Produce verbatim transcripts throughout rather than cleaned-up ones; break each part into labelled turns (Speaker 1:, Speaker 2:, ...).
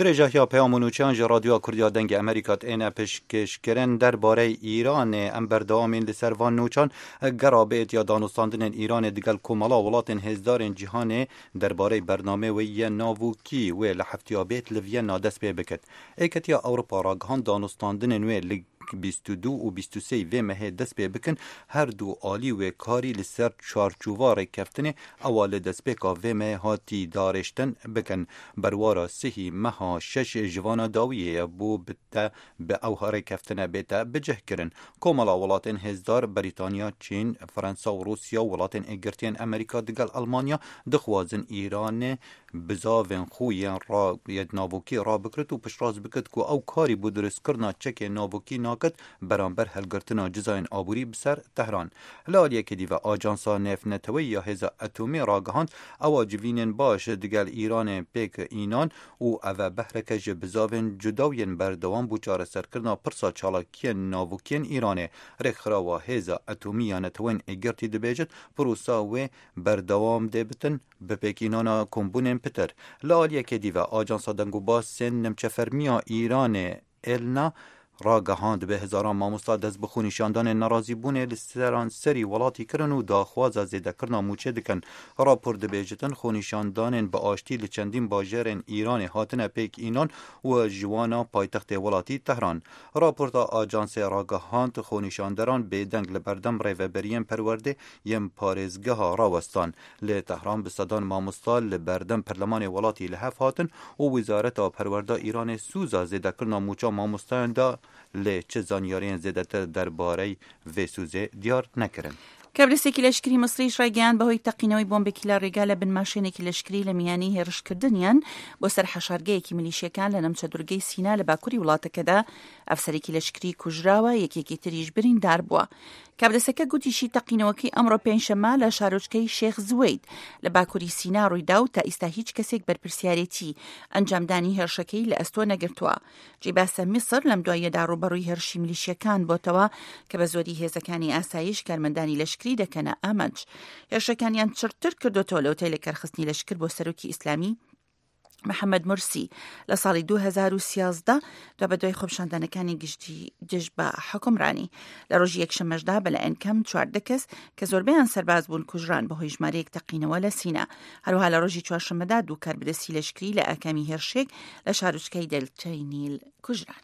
Speaker 1: درجه یا پیامونوچان رادیو کردیا دنگ امریکات اینا پشکش کرن درباره ایران ام بردوامین لسروان نوچان گرابه یا دانستاندن ایران دیگل کمالا ولات هزدار جهان درباره برنامه و یه ناوکی و لحفتیابیت لوینا دست پی بکد ایکتیا اروپا را گهان دانستاندن و بیست و دو و بیست و سه و مه دست پی بکن هر دو عالی و کاری لسر چارچووار کفتن اول دست پی که و مه هاتی دارشتن بکن بروارا سهی مها شش جوانا داویه بو بتا به اوهار کفتن بیتا بجه کرن کمالا ولاتن هزدار بریتانیا، چین، فرانسا و روسیا و ولاتن اگرتین امریکا دگل المانیا دخوازن ایران بزاوین خویان را ید نابوکی را بکرد و پشراز بکرد که او کاری بود درست کرنا چک نابوکی ناکد برانبر هلگرتنا جزاین آبوری بسر تهران. لالیه که دیو آجانسا نف نتوی یا هزا اتومی راگهان او جوینن باش دگل ایران پیک اینان و او بحرک جه بزاوین جداوین بردوان بوچار سر کرنا پرسا چالاکین نابوکین ایرانه رخرا و هزا اتومی یا نتوین اگرتی دبیجد پروسا و بردوام دبتن به پیک اینانا کمبونن پتر. لالیه که دیو آجانسا دنگو باز سن نمچه فرمیا ایران النا را گهاند به هزاران ماموستا دست بخونی شاندان نرازی بونه لسران سری ولاتی کرن و داخواز زیده کرنا موچه دکن راپور دبیجتن خونی شاندان با آشتی لچندین باجرن ایران هاتن پیک اینان و جوانا پایتخت ولاتی تهران. راپور دا آجانس را گهاند خونی شاندران به دنگ لبردم ریوبرین پرورده یم پارزگه ها راوستان لی تهران بصدان ماموستا لبردم پرلمان ولاتی لحف هاتن و وزارت پرورده ایران سوزا زیده کرنا موچه ماموستان دا لی چه زانیارین زیدتر درباره ویسوزه دیار نکرن.
Speaker 2: کابلسێکی لەشکری مەسریش ڕایگەیاند بەهۆی تەقینەوەی بۆمبێکی لە ڕێگا لە بن ماشێنێکی لەشکری لە میانی هێرشکردنیان بۆ سەر حەشارگەیەکی میلیشیەکان لە نەمچە دوورگەی سینا لە باکووری وڵاتەکەدا ئەفسەرێکی لەشکری کوژراوە یەکێکی تریش بریندار بووە. کابلسەکە گوتیشی تەقینەوەکی ئەمڕۆ پێنجشەممە لە شارۆچکەی شێخ زوەید لە باکووری سینا ڕوویدا و تا ئێستا هیچ کەسێک بەرپرسیارەتی ئەنجامدانی هێرشەکەی لە ئەستۆ نەگرتووە. جێباسە میسر لەم دواییەدا ڕوبەڕووی هێرشی میلیشیەکان بۆتەوە کە بە زۆری هێزەکانی ئاسایش کارمەندانی لەشکری دەکەنە ئامەنج. هێرشەکانیان چرتر کردوتەوە لە ئۆتێلە کارخستنی لەشکر بۆ سەرۆکی ئیسلامی محەممەد مرسی لە ساڵی دوو هەزار و سیازدە دو بە دوای خۆپشاندانەکانی گشتی دژ بە حکومڕانی لە ڕۆژی یەکشەمەشدا بەلایەن کەم چواردە کەس کە زۆربەیان سەرباز بوون کوژران بەهۆی ژمارەیەک تەقینەوە لە سینا. هەروەها لە ڕۆژی چوارشەممەدا دوو کاربدەستی لەشکری لە ئاکامی هێرشێک لە شارۆچکەی دەلتەی نیل کوژران.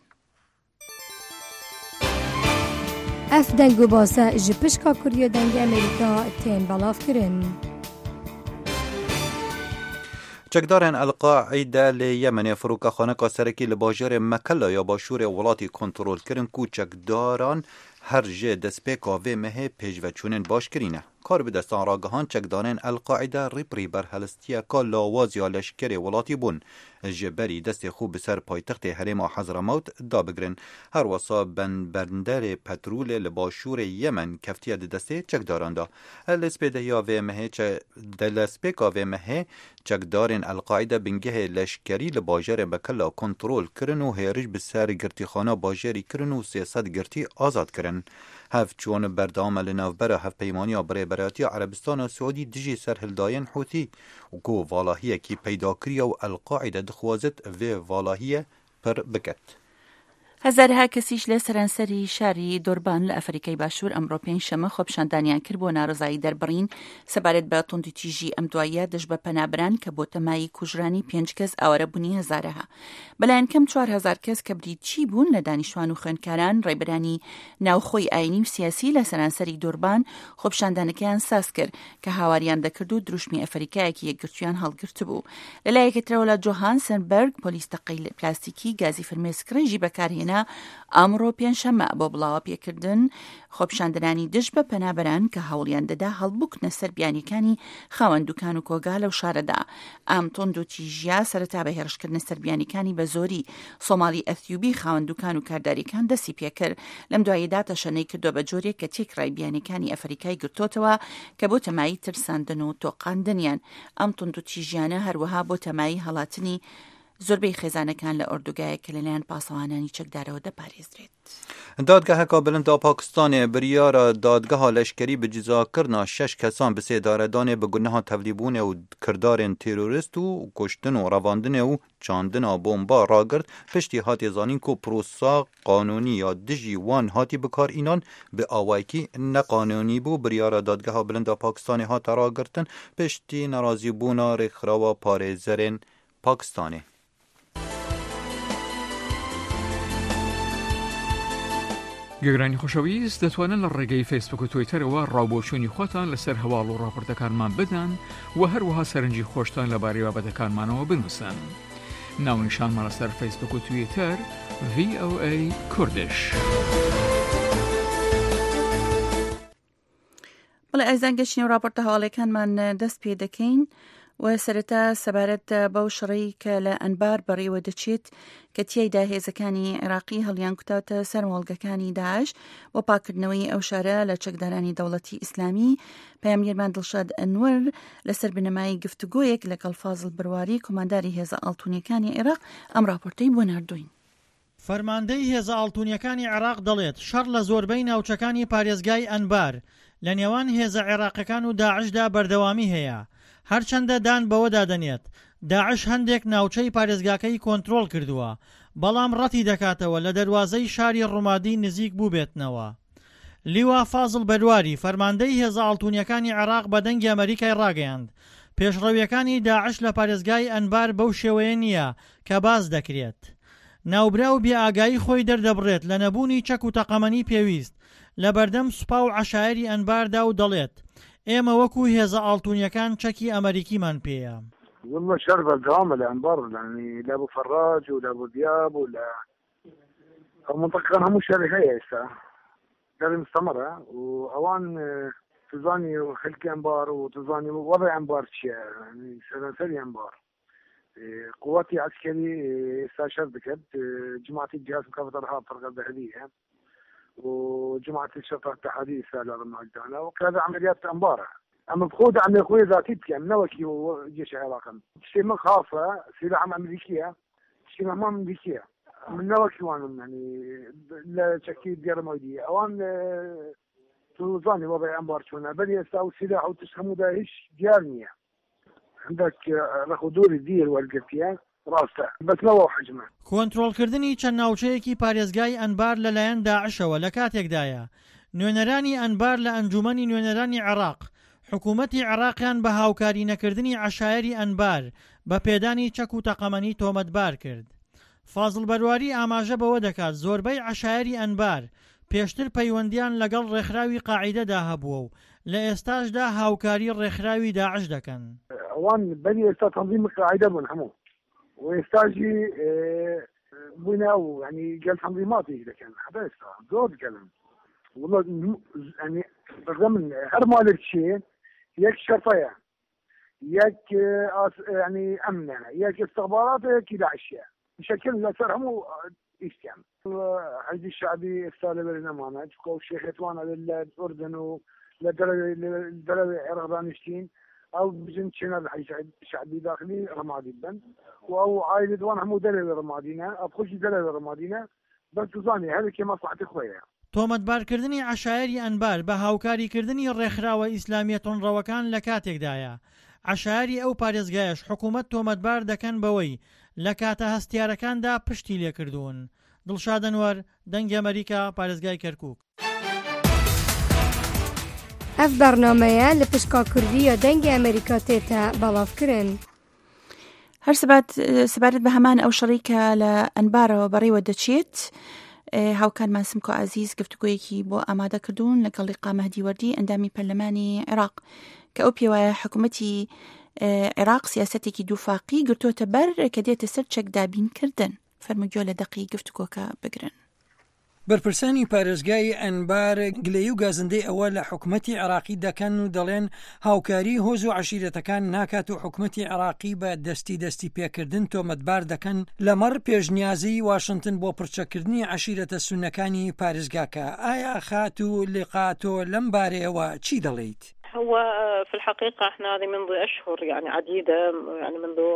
Speaker 3: اف دنگو باسه جپشکا کردیا دنگ امریکا تین بلاف کرن.
Speaker 1: چکدارن القاعده لیمن فروکا خانه سرکی لباجر مکلا یا باشور ولاتی کنترل کرن کو چکداران هر جه دست پیکا و مه پیج و چونن باش کرینه. کار به دستان راگهان چکدارن القاعده ریپری بر هلستیا کا لاواز یا لشکر ولاتی بون جبری دست خوب سر پایتخت حرم حضرموت دا بگرن. هر وصا بن بندر پترول لباشور یمن کفتیه دسته چکداران دا. لسپیده یا و مه چه دلسپیکا و مه چکدارن القاعده بنگه لشکری لباجر بکلا کنترول کرن و هیرش بسر گرتی خانه باجری کرن و سیاست گرتی آزاد کرن. هف چون بردام لنوبره هف پیمانی برای برایتی عربستان و سعودی دجی سر هلداین حوثی و کو والاهیه کی پیدا کری و القاعده دخوازت و والاهیه پر بکت.
Speaker 2: هەزارها کەسیش لە سەرانسەری شاری دۆربان لە ئەفریقای باشوور ئەمڕۆ پێنجشەممە خۆپشاندانیان کرد بۆ ناڕزایی دەربڕین سەبارەت بە توندوتیژی ئەم دواییە دەش بە پەنابران کە بۆ تەمای کوژرانی پێنج کەس ئاوارەبوونی هەزارەها. بەلایەن کەم چوار هەزار کەس کە بریتچی بوون لە دانیشتوان و خوێندکاران ڕێبەرانی ناوخۆی ئاینی و سیاسی لە سەرانسەری دۆربان خۆپشاندانەکەیان ساز کرد کە هاواریان دەکرد و دروشمی ئەفریقایەکی یەکگرتویان هەڵگرت بوو. لەلایەکەترەوە لە جۆهانسنبەرگ پۆلیس تەقەی پلاستیکی گازی فرمێسکڕێژی بەکارهێنا ئەمڕۆ پێنجشەممە بۆ بڵاوە پێکردن خۆپشاندنانی دژ بە پەنابەران کە هەوڵیان دەدا هەڵبووکنە سەر بیانیەکانی خاوەندوکان و کۆگا لەو شارەدا. ئەم توندوتیژیا سەرەتا بە هێرشکردنە سەر بیانیەکانی بە زۆری سۆمالی ئەثیوبی خاوەندوکان و کارداریەکان دەستی پێکرد. لەم دواییدا تەشەنەی کردووە بە جۆرێک کە تێکڕای بیانیەکانی ئەفریقای گرتوتەوە کە بۆ تەمایی ترساندن و تۆقاندنیان. ئەم توندوتیژیانە هەروەها بۆ تەمایی هەڵاتنی زۆربەی خێزانەکان لە ئۆردوگایە کە لەلایەن پاسەوانانی چەکدارەوە دەپارێزرێت.
Speaker 1: دادگەهەکە بلند پاکستانê biryara dadgeha leşkerî bi cizakirina şeş kesan bi sêdaredanê bi guneha tevlîbûnê û kirdarên terorîst û kuştin û revandinê û çandina bomba ragirt piştî hatê zanîn ku prosa qanûnî ya dijî wan hatî bikarînan bi awayekî neqanûnî bû. Biryara dadgeha bilinda Pakistanê hat ragirtin piştî nerazîbûna rêxirava parêzerên Pakistanê.
Speaker 4: گەگرانی خۆشەویست دەتوانن لە ڕێگەی فیسبوک و تویتەرەوە ڕاوبۆچوونی خۆتان لەسەر هەواڵ و ڕاپۆرتەکانمان بدەن و هەروەها سەرنجی خۆشتان لەبارەی بابەتەکانمانەوە بنووسن. ناونیشانمان لەسەر فیسبوک و تویتەر ڤی ئۆ ئەی کوردش.
Speaker 2: بەڵێ ئەزان گەشتنی و ڕاپۆرتە هەواڵەکانمان دەست پێ دەکەین و سەرەتا سەبارەت بەو شڕەی کە لە ئەنبار بەڕێوە دەچێت کە تیایدا هێزەکانی عێراقی هەڵیان کوتاوتە سەر مۆڵگەکانی داعش بۆ پاکردنەوەی ئەو شارە لە چەکدارانی دەوڵەتی ئیسلامی. پەیامگەرمان دڵشاد ئەنوەر لەسەر بنەمای گفتوگۆیەک لەگەڵ فازڵ بڕواری کۆمانداری هێزە ئاڵتوونیەکانی عێراق ئەم راپۆرتەی بۆ ناردوین.
Speaker 5: فەرماندەی هێزە ئاڵتوونیەکانی عێراق دەڵێت شەڕ لە زۆربەی ناوچەکانی پارێزگای ئەنبار لە نێوان هێزە عێراقیەکان و داعشدا بەردەوامی هەیە. هەرچەندە دان بەوەدا دەنێت داعش هەندێک ناوچەی پارێزگاکەی کۆنتڕۆڵ کردووە بەڵام ڕەتی دەکاتەوە لە دەروازەی شاری ڕوومادی نزیک بوو بێتنەوە. لیوا فازڵ بەرواری فەرماندەی هێزە ئاڵتوونیەکانی عێراق بە دەنگی ئەمریکای ڕاگەیاند پێشڕەویەکانی داعش لە پارێزگای ئەنبار بەو شێوەیە نییە کە باز دەکرێت. ناوبرا و بێئاگایی خۆی دەردەبڕێت لە نەبوونی چەک و تەقەمەنی پێویست لە بەردەم سوپا و عەشایری ئەنباردا و دەڵێت ئێمە وەکو هێزە ئاڵتوونیەکان چەکی ئەمریکیمان پێیە.
Speaker 6: والله شر بردوام الأنبار يعني لابو فراج ولابو دياب ولا المنطقة كان همو شر هي هسه داري مستمرة وأوان تزاني خلق أنبار وتزاني وضع أنبار شيء يعني سلاسل أنبار قواتي عسكري استشار ذكرت جماعة الجهاز مكافحة الإرهاب فرقة الذهبية وجماعة الشرطة التحالية على المجدانة وكذا عمليات أنبارة أما بخود عم أخوي ذاتي يعني نوكي وجيش العراق شيء من خاصة سلاح أمريكية شيء ما أمريكية من نوكي وانا يعني لا شكل ديار مودية أوان توزاني وضع أنبار شونا بل يستاو سلاح وتسهموا داهش ديارنية عندك رخدور الدير والقفية راسته بس نوع حجمه
Speaker 5: کۆنتڕۆڵکردنی چەند ناوچەیەکی پارێزگای ئەنبار لەلایەن داعشەوە لە کاتێکدایە نوێنەرانی ئەنبار لە ئەنجومەنی نوێنەرانی عێراق حکوومەتی عێراقیان بە هاوکاری نەکردنی عەشایری ئەنبار بە پێدانی چەک و تەقەمەنی تۆمەتبار کرد. فازڵ بەرواری ئاماژە بەوە دەکات زۆربەی عەشایری ئەنبار پێشتر پەیوەندیان لەگەڵ ڕێکخراوی قاعیدەدا هەبووە و لە ئێستاشدا هاوکاری ڕێکخراوی داعش دەکەن.
Speaker 6: ئەوان بەنی ئێستا تەنظیم قاعیدە بوون هەموو ويستاجي بنا يعني قال تنظيماتي اذا كان حتى يستا زود كلام والله يعني بالضمن هر مالك شيء ياك شرطيه ياك يعني امنه ياك استخبارات ياك داعشيه بشكل صار هم يستعمل حزب الشعبي استالب البرنامج كو شيخ اتوانا للاردن للدرجه العراقيين او بجن شنو الشعبي داخلي رمادي بن او عائله وان هم دليل رمادينا ابخش دليل رمادينا بس زاني هذه كما مصلحه خويا
Speaker 5: تۆمەتبارکردنی عەشایری ئەنبار بە هاوکاریکردنی ڕێکخراوە ئیسلامیە تۆنڕەوەکان لە کاتێکدایە عەشایری ئەو پارێزگایەش حکوومەت تۆمەتبار دەکەن بەوەی لە کاتە هەستیارەکاندا پشتی لێکردوون. دڵشاد ئەنوەر دەنگی ئەمریکا پارێزگای کەرکووک.
Speaker 3: ئەف بەرنامەیە لە پشکا کوردیە دەنگی ئەمریکا تێتە بەڵاوکردن.
Speaker 2: هەر سەبارەت بە هەمان ئەو شەڕی کە لە ئەنبارەوە بەڕێوە دەچێت هاوکارمان سمکۆ عەزیز گفتوگۆیەکی بۆ ئامادە کردوون لەگەڵ لیقا مەهدی وەردی ئەندامی پەرلەمانی عێراق کە ئەو پێوایە حکوومەتی عێراق سیاسەتێکی دووفاقی گرتوۆتە بەر کە دێتە سەر چەک دابینکردن. فەرموگوێ لە دەقی گفتوگۆکە بگرن.
Speaker 7: بەرپرسانی پارێزگای ئەنبار گلەیی و گازندەی ئەوە لە حکوومەتی عێراقی دەکەن و دەڵێن هاوکاری هۆز و عەشیرەتەکان ناکات و حکوومەتی عێراقی بە دەستی دەستی پێکردن تۆمەتبار دەکەن لەمەڕ پێشنیازی واشنگتن بۆ پڕچەکردنی عەشیرەتە سونەکانی پارێزگاکە. ئایا خات و لقاتۆ لەم بارەیەوە چی دەڵێیت؟
Speaker 8: هو في الحقيقة احنا هذه منذ أشهر يعني عديدة يعني منذ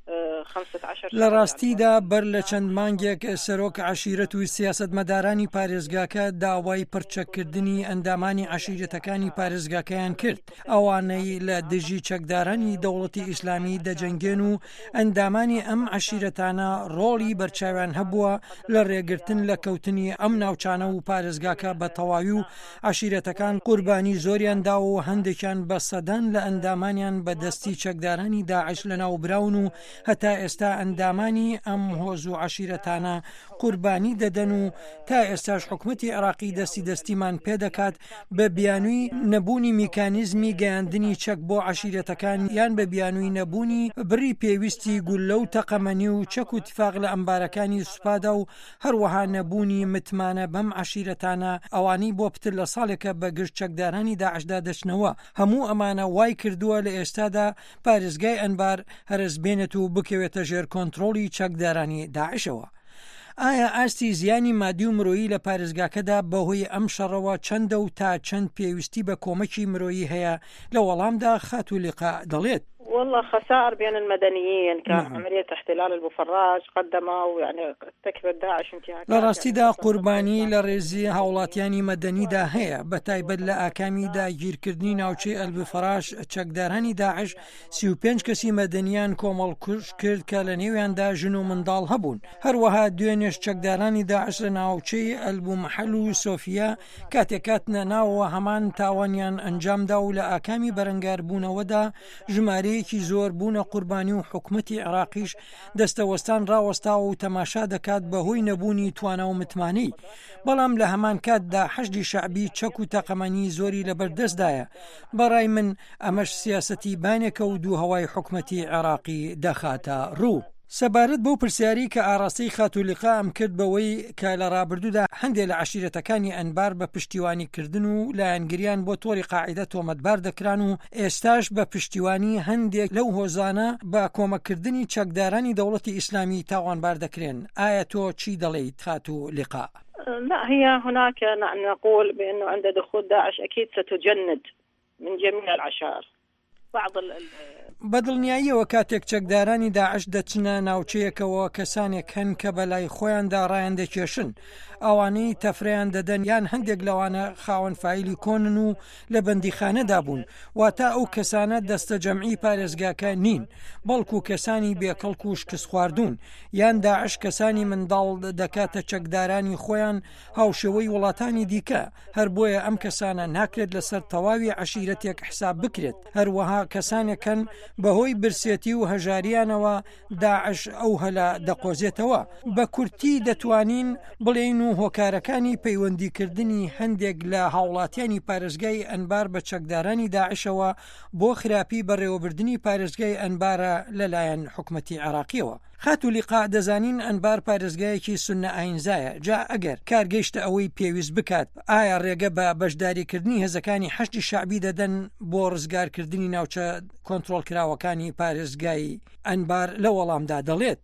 Speaker 7: لە ڕاستیدا بەر لە چەند مانگێک سەرۆک عشیرەت و سیاسەتمەدارانی پارێزگاکە داوای پڕچەکردنی ئەندامانی عشیرەتەکانی پارێزگاکەیان کرد، ئەوانەی لە دژی چەکدارانی دەوڵەتی ئیسلامی دەجەنگێن و ئەندامانی ئەم عشیرەتانە ڕۆڵی بەرچاویان هەبووە لە ڕێگرتن لە کەوتنی ئەم ناوچانە و پارێزگاکە بە تەواوی و عشیرەتەکان قوربانی زۆریاندا و هەندێکیان بە سەدان لە ئەندامانیان بە دەستی چەکدارانی داعش لەناو براون و هەتا ئێستا ئەندامانی ئەم هۆز و عشیرەتانە قوربانی دەدەن و تا ئێستاش حکومەتی عێراقی دەستی دەستیمان پێدەکات بە بیانووی نەبوونی میکانیزمی گەیاندنی چەک بۆ عشیرەتەکان یان بە بیانووی نەبوونی بڕی پێویستی گولە و تەقەمەنی و چەک و تفاق لە ئەمبارەکانی سوپادا و هەروەها نەبوونی متمانە بەم عشیرەتانە ئەوانی بۆ پتر لە ساڵێکە بە گشت چەکدارانی داعشدا دەچنەوە. هەموو ئەمانە وای کردووە لە ئێستادا پارێزگای ئەنبار هەرس بێنێت و بکەوێتە ژێر کۆنتڕۆڵی چەکدارانی داعشەوە. ئایا ئاستی زیانی مادی و مرۆیی لە پارێزگاکەدا بەهۆی ئەم شەڕەوە چەندە و تا چەند پێویستی بە کۆمەکی مرۆیی هەیە؟ لە وەڵامدا خات و لیقا دەڵێت
Speaker 8: والله خسائر بين المدنيين كعملية احتلال البوفراج قدموا يعني ارتكبت داعش انتهاكات.
Speaker 7: لراستيدا قوربانی لە ڕێزی هاوڵاتیانی مەدەنیدا هەیە، بە تایبەت لە ئاکامی داگیرکردنی ناوچەی ئەلبوفراش چەکدارانی داعش سی و پێنج کەسی مەدەنیان کۆمەڵ کوش کرد کە لە نێویاندا ژن و منداڵ هەبوون. هەروەها دوێنێش چەکدارانی داعش لە ناوچەی ئەلبومەحەل و سۆفیا کاتێکاتنە ناوەوە هەمان تاوانیان ئەنجامدا و لە ئاکامی بەرەنگاربوونەوەدا ژمارە کی زۆر بوونە قوربانی و حکومەتی عێراقیش دەستەوەستان ڕاوەستاوە و تەماشا دەکات بەهۆی نەبوونی توانە و متمانەی. بەڵام لە هەمان کاتدا حەشدی شەعبی چەک و تەقەمەنی زۆری لەبەردەستدایە. بەڕای من ئەمەش سیاسەتی بانێکە و دوو هەوای حکومەتی عێراقی دەخاتە ڕوو. سەبارەت بەو پرسیاری کە ئاراستەی خاتولیقا ئەم کرد بەوەی کە لە ڕابردوودا هەندێک لە عشیرەتەکانی ئەنبار بە پشتیوانیکردن و لایەنگریان بۆ تۆری قاعیدە تۆمەتبار دەکران و ئێستاش بە پشتیوانی هەندێک لەو هۆزانە بە کۆمەکردنی چەکدارانی دەوڵەتی ئیسلامی تاوانبار دەکرێن. ئایا تۆ چی دەڵێیت خاتولیقا؟
Speaker 8: لا هي هناك نقول بأنه عند دخول داعش أكيد ستجند من جميع العشائر.
Speaker 7: بەدڵنیاییەوە کاتێک چەکدارانی داعش دەچنە ناوچەیەکەوە کەسانێک هەن کە بەلای خۆیاندا ڕایان دەکێشن، ئەوانەی تەفرەیان دەدەن یان هەندێک لەوانە خاوەن فایلی کۆنن و لە بەندیخانەدا بوون، واتە ئەو کەسانە دەستە جەمعی پارێزگاکە نین، بەڵکو کەسانی بێکەڵک و شکست خواردوون، یان داعش کەسانی منداڵ دەکاتە چەکدارانی خۆیان هاوشێوەی وڵاتانی دیکە. هەر بۆیە ئەم کەسانە ناکرێت لەسەر تەواوی عشیرەتێک حساب بکرێت. هەروەها کەسانێکن بەهۆی برسێتی و هەژاریانەوە داعش ئەو هەلا دەقۆزێتەوە. بە کورتی دەتوانین بڵێن و هۆکارەکانی پەیوەندیکردنی هەندێک لە هاوڵاتیانی پارێزگای ئەنبار بە چەکدارانی داعشەوە بۆ خراپی بەڕێوەبردننی پارێزگای ئەنبارە لەلایەن حکومەتی عێراقیەوە. خاتولیقا دەزانین ئەنبار پارێزگایەکی سونە ئاینزایە، جا ئەگەر کارگەیشتە ئەوەی پێویست بکات ئایا ڕێگە بە بەشداریکردنی هێزەکانی حەشتی شەعبی دەدەن بۆ ڕزگارکردنی ناوچە کۆنتڕۆڵکراوەکانی پارێزگای ئەنبار لە وەڵامدا دەڵێت؟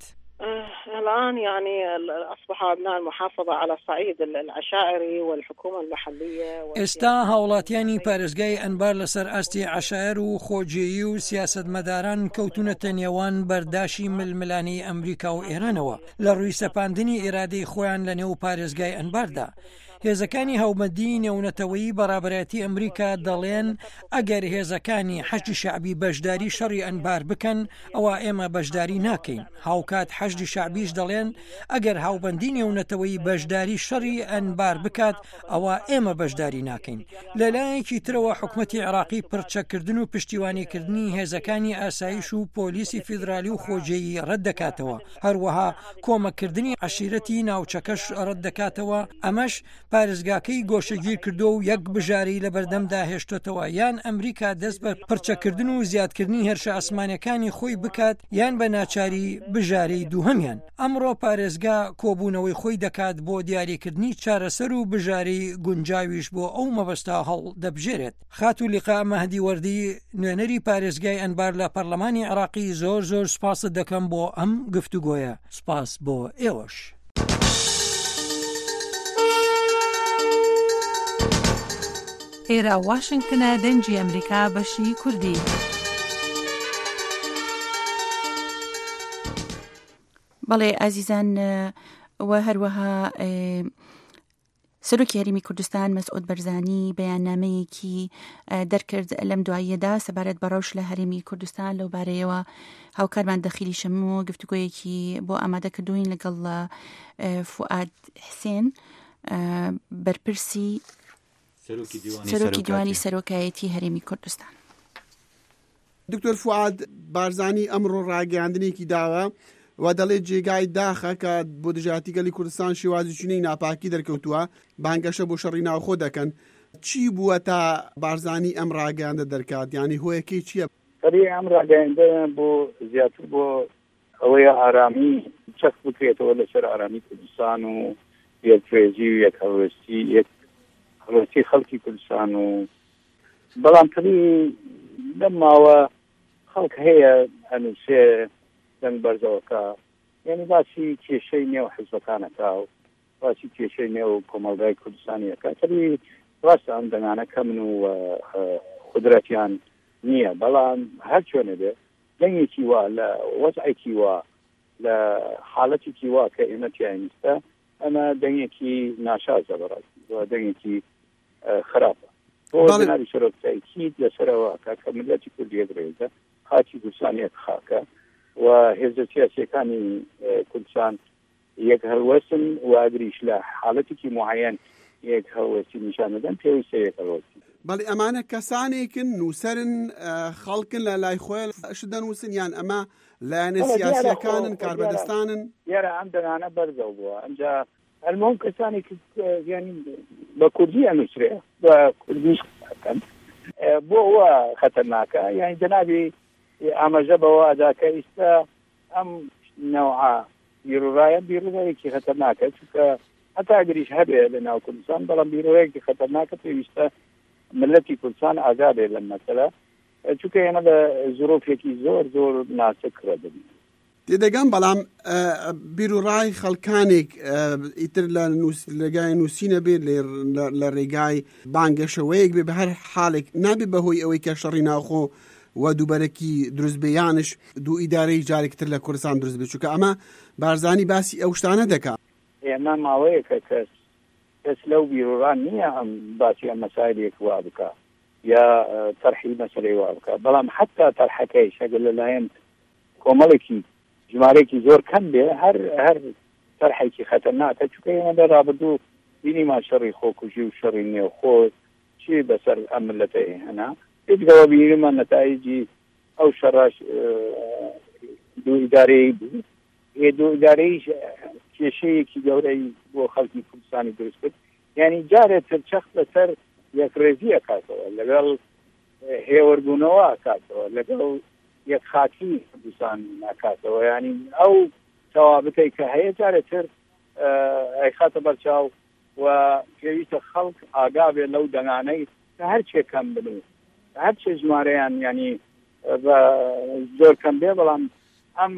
Speaker 8: الآن يعني أصبح أبناء المحافظة على صعيد العشائري والحكومة المحلية.
Speaker 7: ئێستا هاوڵاتیانی پارێزگای ئەنبار لەسەر ئاستی عشائر و خۆجێیی و سیاسەتمەداران کەوتونەتە نێوان بەرداشی ململانی ئەمریکا و ئێرانەوە لە ڕووی سەپاندنی ئێرادەی خۆیان لە نێو پارێزگای ئەنباردا. هێزەکانی هەومەدی نێونەتەوەیی بەڕابەتی ئەمریکا دەڵێن ئەگەر هێزەکانی حەشتی شەعبی بەشداری شەڕی ئەنبار بکەن ئەوە ئێمە بەشداری ناکەین. هاوکات حەشتی شەعبیش دەڵێن ئەگەر هاوبەندی نێونەتەوەی بەشداری شەڕی ئەنبار بکات ئەوە ئێمە بەشداری ناکەین. لەلایەکی ترەوە حکومەتی عێراقی پڕچەکردن و پشتیوانیکردنی هێزەکانی ئاسایش و پۆلیسی فیدرالی و خۆجێیی ڕەت دەکاتەوە. هەروەها کۆمەکردنی عشیرەتی ناوچەکەش ڕەت دەکاتەوە. ئەمەش پارێزگاکەی گۆشەگیر کردو و یەک بژاری لە بەردەمدا هێشتۆتەوە، یان ئەمریکا دەست بە پڕچەکردن و زیادکردنی هێرشە ئاسمانەکانی خۆی بکات یان بە ناچاری بژارەی دووهەمیان. ئەمڕۆ پارێزگا کۆبوونەوەی خۆی دەکات بۆ دیاریکردنی چارەسەر و بژارەی گونجاویش بۆ ئەو مەبەستا هەڵ دەبژێرێت. خاتولیقا مەهدی وەردی نوێنەری پارێزگای ئەنبار لە پەرلەمانی عێراقی زۆر زۆر سپاست دەکەم بۆ ئەم گفتوگۆیە. سپاس بۆ ئێوەش.
Speaker 2: ئێرە واشنگتنە دەنجی ئەمریکا بەشی کوردی. بەڵێ ئازیزان و هەروەها سەرۆکی هەرێمی کوردستان مەسعود بەرزانی بەیاننامەیەکی دەرکرد لەم دواییەدا سەبارەت بە ڕەوش لە هەرێمی کوردستان لەو بارەیەوە هاوکارمان دەخیلی شەموو گفتوگۆیەکی بۆ ئامادە کردوین لەگەڵ فواد حسێن بەرپرسی سەرۆکی دیوانی سەرۆکایەتی هەرێمی کوردستان.
Speaker 9: دکتۆر فواد بارزانی ئەمڕۆ ڕاگەیاندنێکی داوە و دەڵێت جێگای داخە کە بۆ دژاتی گەلی کوردستان شێوازی چونەی ناپاکی دەرکەوتووە بانگەشە بۆ شەڕی ناوخۆ دەکەن. چی بووە تا بارزانی ئەم ڕاگەیاندە دەرکات؟ یانی هۆیەکەی چییە؟
Speaker 10: سەری ئەم ڕاگەیاندە بۆ زیاتر بۆ ئەوەیە ئارامی چەک بکرێتەوە لەسەر ئارامی کوردستان و یەکفێزی و یەک هەڵوێستی یەک هەڵوێستی خەڵکی کوردستان و بەڵام تری لەم ماوە خەڵک هەیە ئەنووسێ دەنگ بەرزەوەکە، یعنی باسی کێشەی نێو حیزبەکانەکە و باسی کێشەی نێو کۆمەڵگای کوردستانیەکە. تری ڕاستە ئەم دەنگانە کەمن و قودرەتیان نییە، بەڵام هەر چۆنە بێ دەنگێکی وا لە وەزعێکی وا لە حاڵەتێکی وا کە ئێمە تیانیستە ئەمە دەنگێکی ناشازە بەڕاستی و دەنگێکی خراپە. بۆ جنابی سەرۆکایەتی لەسەرەوە کە ملەتی کوردی هەبرێتە خاکی کوردستانیەک خاکە و هێزە سیاسیەکانی کوردستان یەک هەڵوەستن و ئەگریش لە حاڵەتێکی معەیەن یەک هەڵوەستی نیشان دەدەن پێویستە یەک هەڵوەستی.
Speaker 9: بەڵێ ئەمانە کەسانێکن نووسەرن خەڵکن لە لای خۆیان ش دەنووسن یان ئەمە لایەنە سیاسیەکانن کاربەدەستانن؟
Speaker 10: یارە ئەم دەنگانە بەرزەو بووە ئەمجا هەرمەون کەسانی ینی بە کوردی ئەنووسرێ بە کوردیش ئەکەن بۆ ئەوە خەتەرناکە، یانی جەنابی ئاماژە بەوە ئەداکە ئێستا ئەم نەوعە بیرۆڕایە بیرۆڕایەکی خەتەرناکە چونکە هەتا ئەگەریش هەبێ لە ناو کوردستان، بەڵام بیرۆڕایەکی خەتەرناکە پێویستە ملەتی کوردستان ئازادێ لەم مەسەلە چونکە ئێمە لە زۆرۆفێکی زۆر زۆر ناسکرە دەبین.
Speaker 9: تێدەگەم بەڵام بیرۆڕای خەڵکانێک ئیتر لە لەگای نووسینە بێت لە ڕێگای بانگەشەوەیەک بێ بە هەر حاڵێک نابێت بەهۆی ئەوەی کە شەڕی ناوخۆ و دووبەرەکی دروستبیانش دوو ئیدارەی جارێکتر لە کوردستان دروست بێت، چونکە ئەمە بارزانی باسی ئەو شتانە دەکات.
Speaker 10: ئێمە ماوەیەکە کەس کەس لەو بیرۆڕان نییە ئەم باسی ئەم مەسایلێک وا بکە یا تەرحی مەسەلەی وا بکە، بەڵام حتا تەرحەکەی شەگەل لەلایەن کۆمەڵێکی ژمارەیەکی زۆر کەم بێ هەر هەر تەرحێکی خەتەرناکە چونکە ئێمە لە ڕابردوو بینیمان شەڕی خۆکوژی و شەڕی نێوخۆ چی بەسەر ئەم ملەتەی هەنا هیچگەوە بیرمان نەتایجی ئەو شەڕاش دوو ئیدارەی بوو. هێ دوو ئیدارەی کێشەیەکی گەورەی بۆ خەڵکی کوردستانی دروست کرد، یعنی جارێتر چەخت لەسەر یەکڕێزی ئەکاتەوە لەگەڵ هێوەربوونەوە ئەکاتەوە لەگەڵ یەک خاکی کوردستان ناکاتەوە، ینی ئەو تەوابەتەی کە هەیە جارێتر ئەیخاتە بەرچاو و پێویستە خەڵک ئاگا بێ لەو دەنگانەی کە هەر چێ کەم بن هەر چێ ژمارەیان ینی زۆر کەم بێ، بەڵام ئەم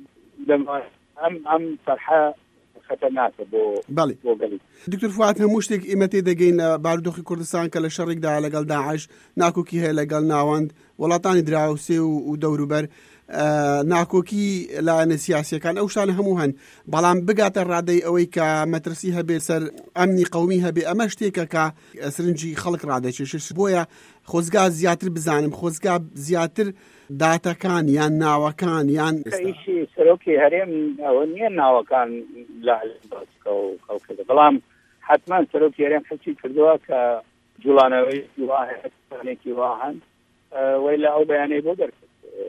Speaker 10: ئەم ئەم فەرحە خەتەرناکە بۆ بۆ گەلی.
Speaker 9: دکتۆر فواد هەموو شتێک ئێمە تێدەگەین لە بارودۆخی کوردستان کە لە شەڕێکدا لەگەڵ داعش ناکۆکی هەیە لەگەڵ ناوەند وڵاتانی دراوسێ و دەوروبەر ناکۆکی لایەنە سیاسیەکان ئەو شتانە هەموو هەن، بەڵام بگاتە ڕادەی ئەوەی کە مەترسی هەبێ سەر ئەمنی قەومی هەبێ ئەمە شتێکە کە سرنجی خەڵک ڕادەکێشێت. بۆیە خۆزگا زیاتر بزانم خۆزگا زیاتر داتەکان یان ناوەکان یان
Speaker 10: ئیشی سەرۆکی هەرێم ئەوە نییە ناوەکان لە خەڵکەکە، بەڵام حتما سەرۆکی هەرێم حەچی کردووە کە جوڵانەوەی واهەیەکی واهەن وی لە ئەو بەیانەی بۆ دەرکرد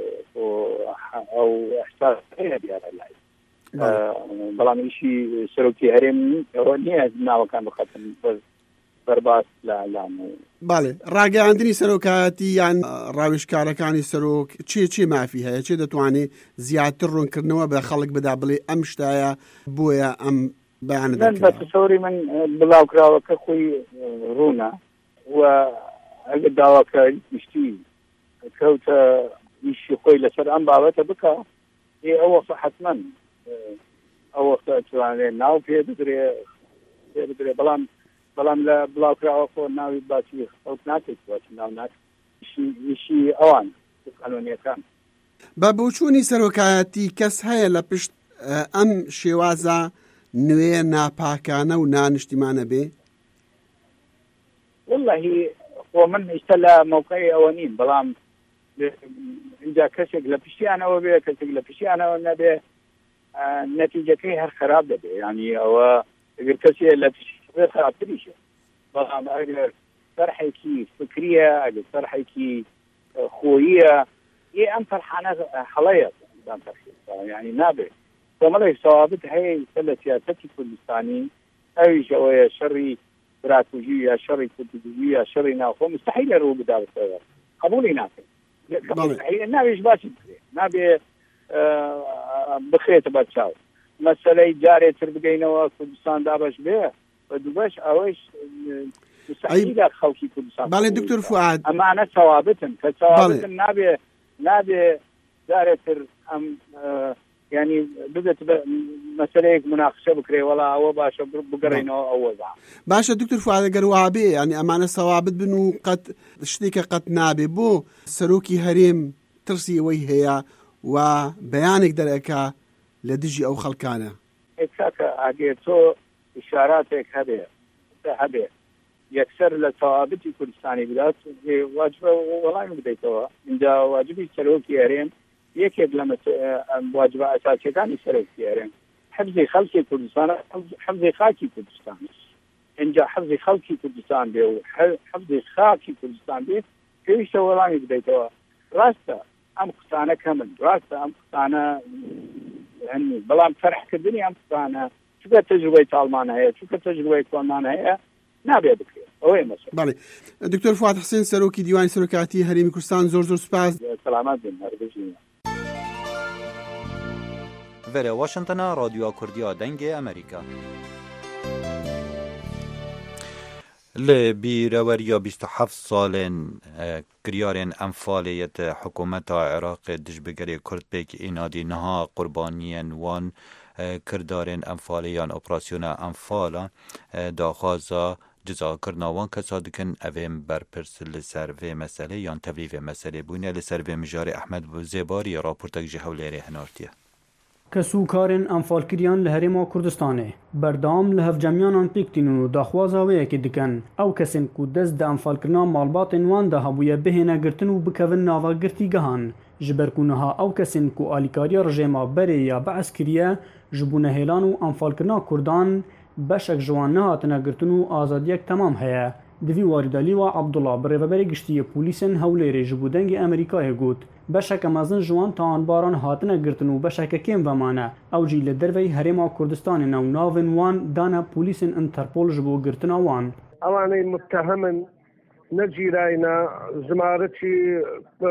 Speaker 10: ئەو ئەحساس هەیە دیارە لای، بەڵام ئیشی سەرۆکی هەرێم ئەوە نییە ناوەکان بخەتن بەرباس لە لام.
Speaker 9: باڵێ ڕاگەیاندنی سەرۆکایەتی یان ڕاوێژکارەکانی سەرۆک چێ چێ مافی هەیە، چێ دەتوانێت زیاتر ڕوونکردنەوە بە خەڵک بدا بڵێ ئەم شتایە بۆیە ئەم بەیانە
Speaker 10: دەکرێت. بە تەسەوری من بڵاوکراوەکە خۆی ڕوونە و ئەگەر داواکاری گشتی کەوتە ئیشی خۆی لەسەر ئەم بابەتە بکە ئەوە حتما ئەوە توانێت ناو پێ بدرێ پێ بدرێ، بەڵام بەڵام لە بڵاوکراوە خۆ ناوی باسی خەڵک ناکەیت باسی ناو ناکەیت ئیشی ئەوان قانونیەکان.
Speaker 9: بە بۆچوونی سەرۆکایەتی کەس هەیە لە پشت ئەم شێوازە نوێ ناپاکانە و نانیشتیمانە بێ؟
Speaker 10: والله ومن اشتلى موقعي أوانين بلام إذا كسر لبشي أنا وبيه كسر لبشي أنا ونبي نتيجة كي هر خراب ده يعني أو إذا كسر لبشي خراب تريشه بلام أقدر فرحي كي فكرية أقدر فرحي كي خوية يه أم فرحانة حلايا يعني نابي فما له ثوابت هي سلة سياسة كردستاني أي شوية شري استراتيجية شري استراتيجية شري ناخذ مستحيل يروح بدار السيارة قبولي ناخذ مستحيل النبي إيش باشي نبي بخيت بتشاو مسألة جاري تربجينا وكردستان دابش به ودبش أويش مستحيل خلقي كردستان.
Speaker 9: بالي دكتور فؤاد.
Speaker 10: أما أنا ثوابتن كثوابت النبي نبي جاري تر أم يعني بدت مسألة مناقشة بكري ولا هو باشا بقرينه أول بعض.
Speaker 9: باشا دكتور فؤاد قروابي يعني أمانة صوابت بنو قد شتيك قد نابي بو سروكي هريم ترسي ويهيا وبيانك دركا لدجي أو خلقانة.
Speaker 10: إكساك أجيتو إشاراتك هذه هذه يكسر لثوابتي كردستاني بلاد واجب والله مبديتوها عند واجبي سروكي هريم يكيد لما واجب أساسي كان يسرق فيها حفظ خلقي كردستان حفظ خاكي كردستان إنجا حفظ خلقي كردستان بيه وحفظ خاكي كردستان بيه كيش تولاني بديتوا راستا أم قصانا كمل راستا أم قصانا يعني بلام فرح كدني أم قصانا شو كتجربة ألمانيا هي شو كتجربة ألمانيا هي نابي بكري أوه مثلا.
Speaker 9: بالي دكتور فؤاد حسين سروكي ديوان سروكاتي هريمي كردستان زور زور سپاس.
Speaker 10: سلامات بين هربجينا.
Speaker 1: وره واشنطن رادیو کردیا دنگ امریکا لبیروریا بیست و هفت سالن کریارن انفالیت حکومت عراق دجبگری کرد بیک اینادی نها قربانیان وان کردارن انفالیان اپراسیون انفالا داخوازا جزا کرناوان کسا دکن اویم برپرس لسروه مسئله یان تبلیغ مسئله بونه لسروه مجار احمد زیباری راپورتک جهولیری هنارتیه
Speaker 11: کسوکارن انفالکریان لهرما کردستانه بردام لهف جمعیان پیکتینو داخوازا ویکی دکن او کسین کو دست د انفالکرنا مالباتن وان ده هبویه بهنه گرتنو بکون ناوا گرتی گهان جبرکونها او کسین کو آلیکاریا رژیما بره یا بعسکریه جبونه هیلانو انفالکرنا کردان بشک جوان نهاتنه گرتنو آزادیک تمام هیا دوی واردالی و عبدالله بریوبری گشتی پولیسن هولیری جبودنگ امریکای گوت بشک مازن جوان تان باران هاتنه گرتنو بشک کم ومانه او جی لدروی هرما کردستان نو ناون وان دانا پولیسن انترپول جبو گرتنا وان
Speaker 6: اوانی متهمن نجیراینا زمارتي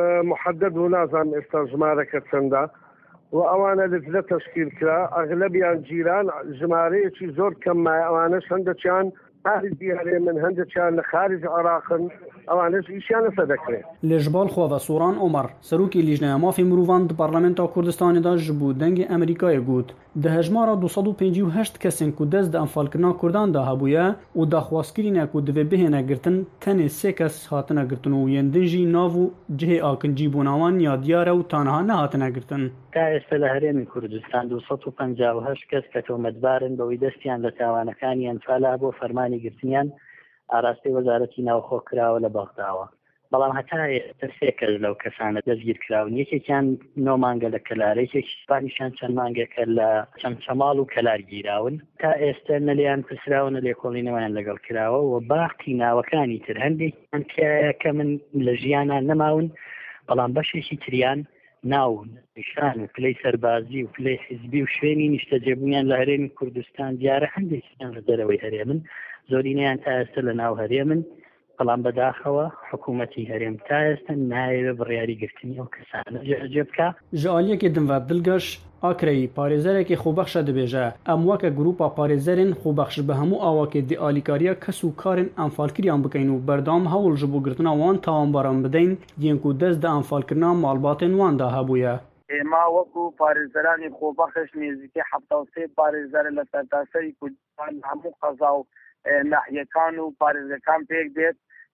Speaker 6: محدد ونازم استا زمارك تسندا واوانا لزله تشكيل كلا اغلبيان جيران زمارتي زور كما اوانا سندچان خارج دياري من هندچان خارج عراق اوانا ايشان صدقه
Speaker 11: لجبال خو و سوران عمر سروکی لیجنه مافی مروان د پارلمانتا کردستان دا جبو دنگ امریکای گوت ده هجمارا دویست و پنجاه و هشت کسین کو دز د انفالکرنا کردان دا هبویا او د خواسکرینه کو د بهنه گرتن تن سه کس هاتنه گرتنو یندنجی ناو جه اکنجی بوناوان یا دیار او تنها نه هاتنه گرتن
Speaker 12: تا استلهرین کردستان دویست و پنجاه و هشت کس که تومتبارن به دستیان له تاوانەکانی انفالا بۆ فەرمانی گرتنیان ئاراستەی وەزارەتی ناوخۆ کراوە لە بەغداوە بەڵام هەتا ئێستا سێ کەس لەو کەسانە دەستگیر کراون یەکێکیان نۆ مانگە لە کەلارە یەکێکیشیان چەند مانگێکە لە چەمچەماڵ و کەلار گیراون تا ئێستا نەلیان پرسراون نە لێکۆڵینەوەیان لەگەڵ کراوە و باقی ناوەکانی تر هەندێکیان تایە کە من لە ژیانان نەماون بەڵام بەشێکی تریان ناو نیشان و پلەی سەربازی و پلەی حیزبی و شوێنی نیشتەجێبوونیان لە هەرێمی کوردستان دیارە هەندێکیان لە دەرەوەی هەرێمن زۆرینەیان تا ئێستا لە ناو هەرێمن بەڵام بەداخەوە حکوومەتی هەرێم تا ئێستا نایەوێ بڕیاری گرتنی ئەو کەسانە جێبەجێ بکە
Speaker 11: ji aliyekê din ve dilgeş Akreyî parêzerekê xwebexş dibêje em weke grûpa parêzerên xwebexş bi hemû awakê di alîkariya kes û karên enfalkiriyan bikein û berdam hewl ji bo girtina wan tawanbaran bidin yên ku dest di enfalkirina malbatên wan da hebûye.
Speaker 13: ئێمە وەکو پارێزەرانی خۆبەخش نێزیکەی حەفتا و سێ پارێزەر لە سەرتاسەری کوردستان هەموو قەزا و ناحیەکان و پارێزەکان پێک دێت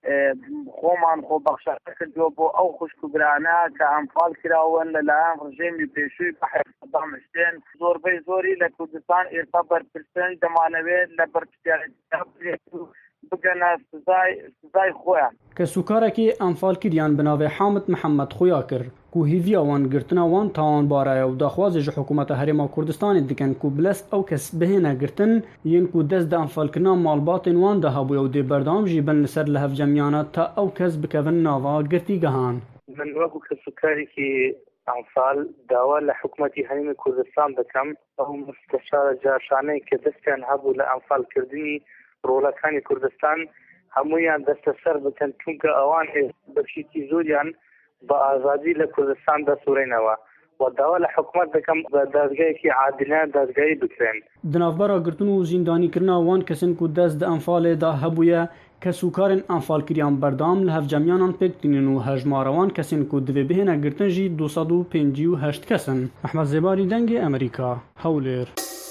Speaker 13: خۆمان خۆبەخشە کردووە بۆ ئەو خوشکوگرانە کە ئەنفال کراون لەلایەن ڕژێمی پێشووی بە دامشتێن زۆربەی زۆری لە کوردستان ئێستا بەرپرسن دەمانەوێت لە بەرپرسیارەتی بگەنە سزای سزای خۆیان
Speaker 11: کە سوکارێکی ئەنفالکردیان بناوێ حامد محەممەد خویا کرد ku hêviya wan girtina wan tawanbaraya û daxwazê ji hikûmeta Herêma Kurdistanê dikin ku bilest ew kes bihêne girtin yên ku dest di enfalkirina malbatên wan de hebûye û dê berdam jî bin li ser lihevcemiyana ta ew kes bikevin nava girtîgehan.
Speaker 14: Min wekû kesukarekî enfal dawa li hikûmetî Herêmê Kurdistan dikim ew müsteşara carşaneyê ke destiyan hebû li enfalkirdinî rolekanî Kurdistan hemûyan desteser bikin çûnke ewan ê bexşîtî zûriyan با ئازادی لە کوردستان دەسوڕێنەوە و داوا لە حکومت دەکەم بە دادگایەکی عادلانە دادگایی بکرێن.
Speaker 11: Di navbera girtin û zîndanîkirina wan kesin ku dest di enfalê da hebûye ke sûkarên enfalkiriyan berdam li hevcemiyanan pêk tînin û hejmara wan kesên ku divê bihêne girtin jî du sed û pêncî û heşt kesin. Mehmed Zêbarî dengê Amerîka Hewlêr.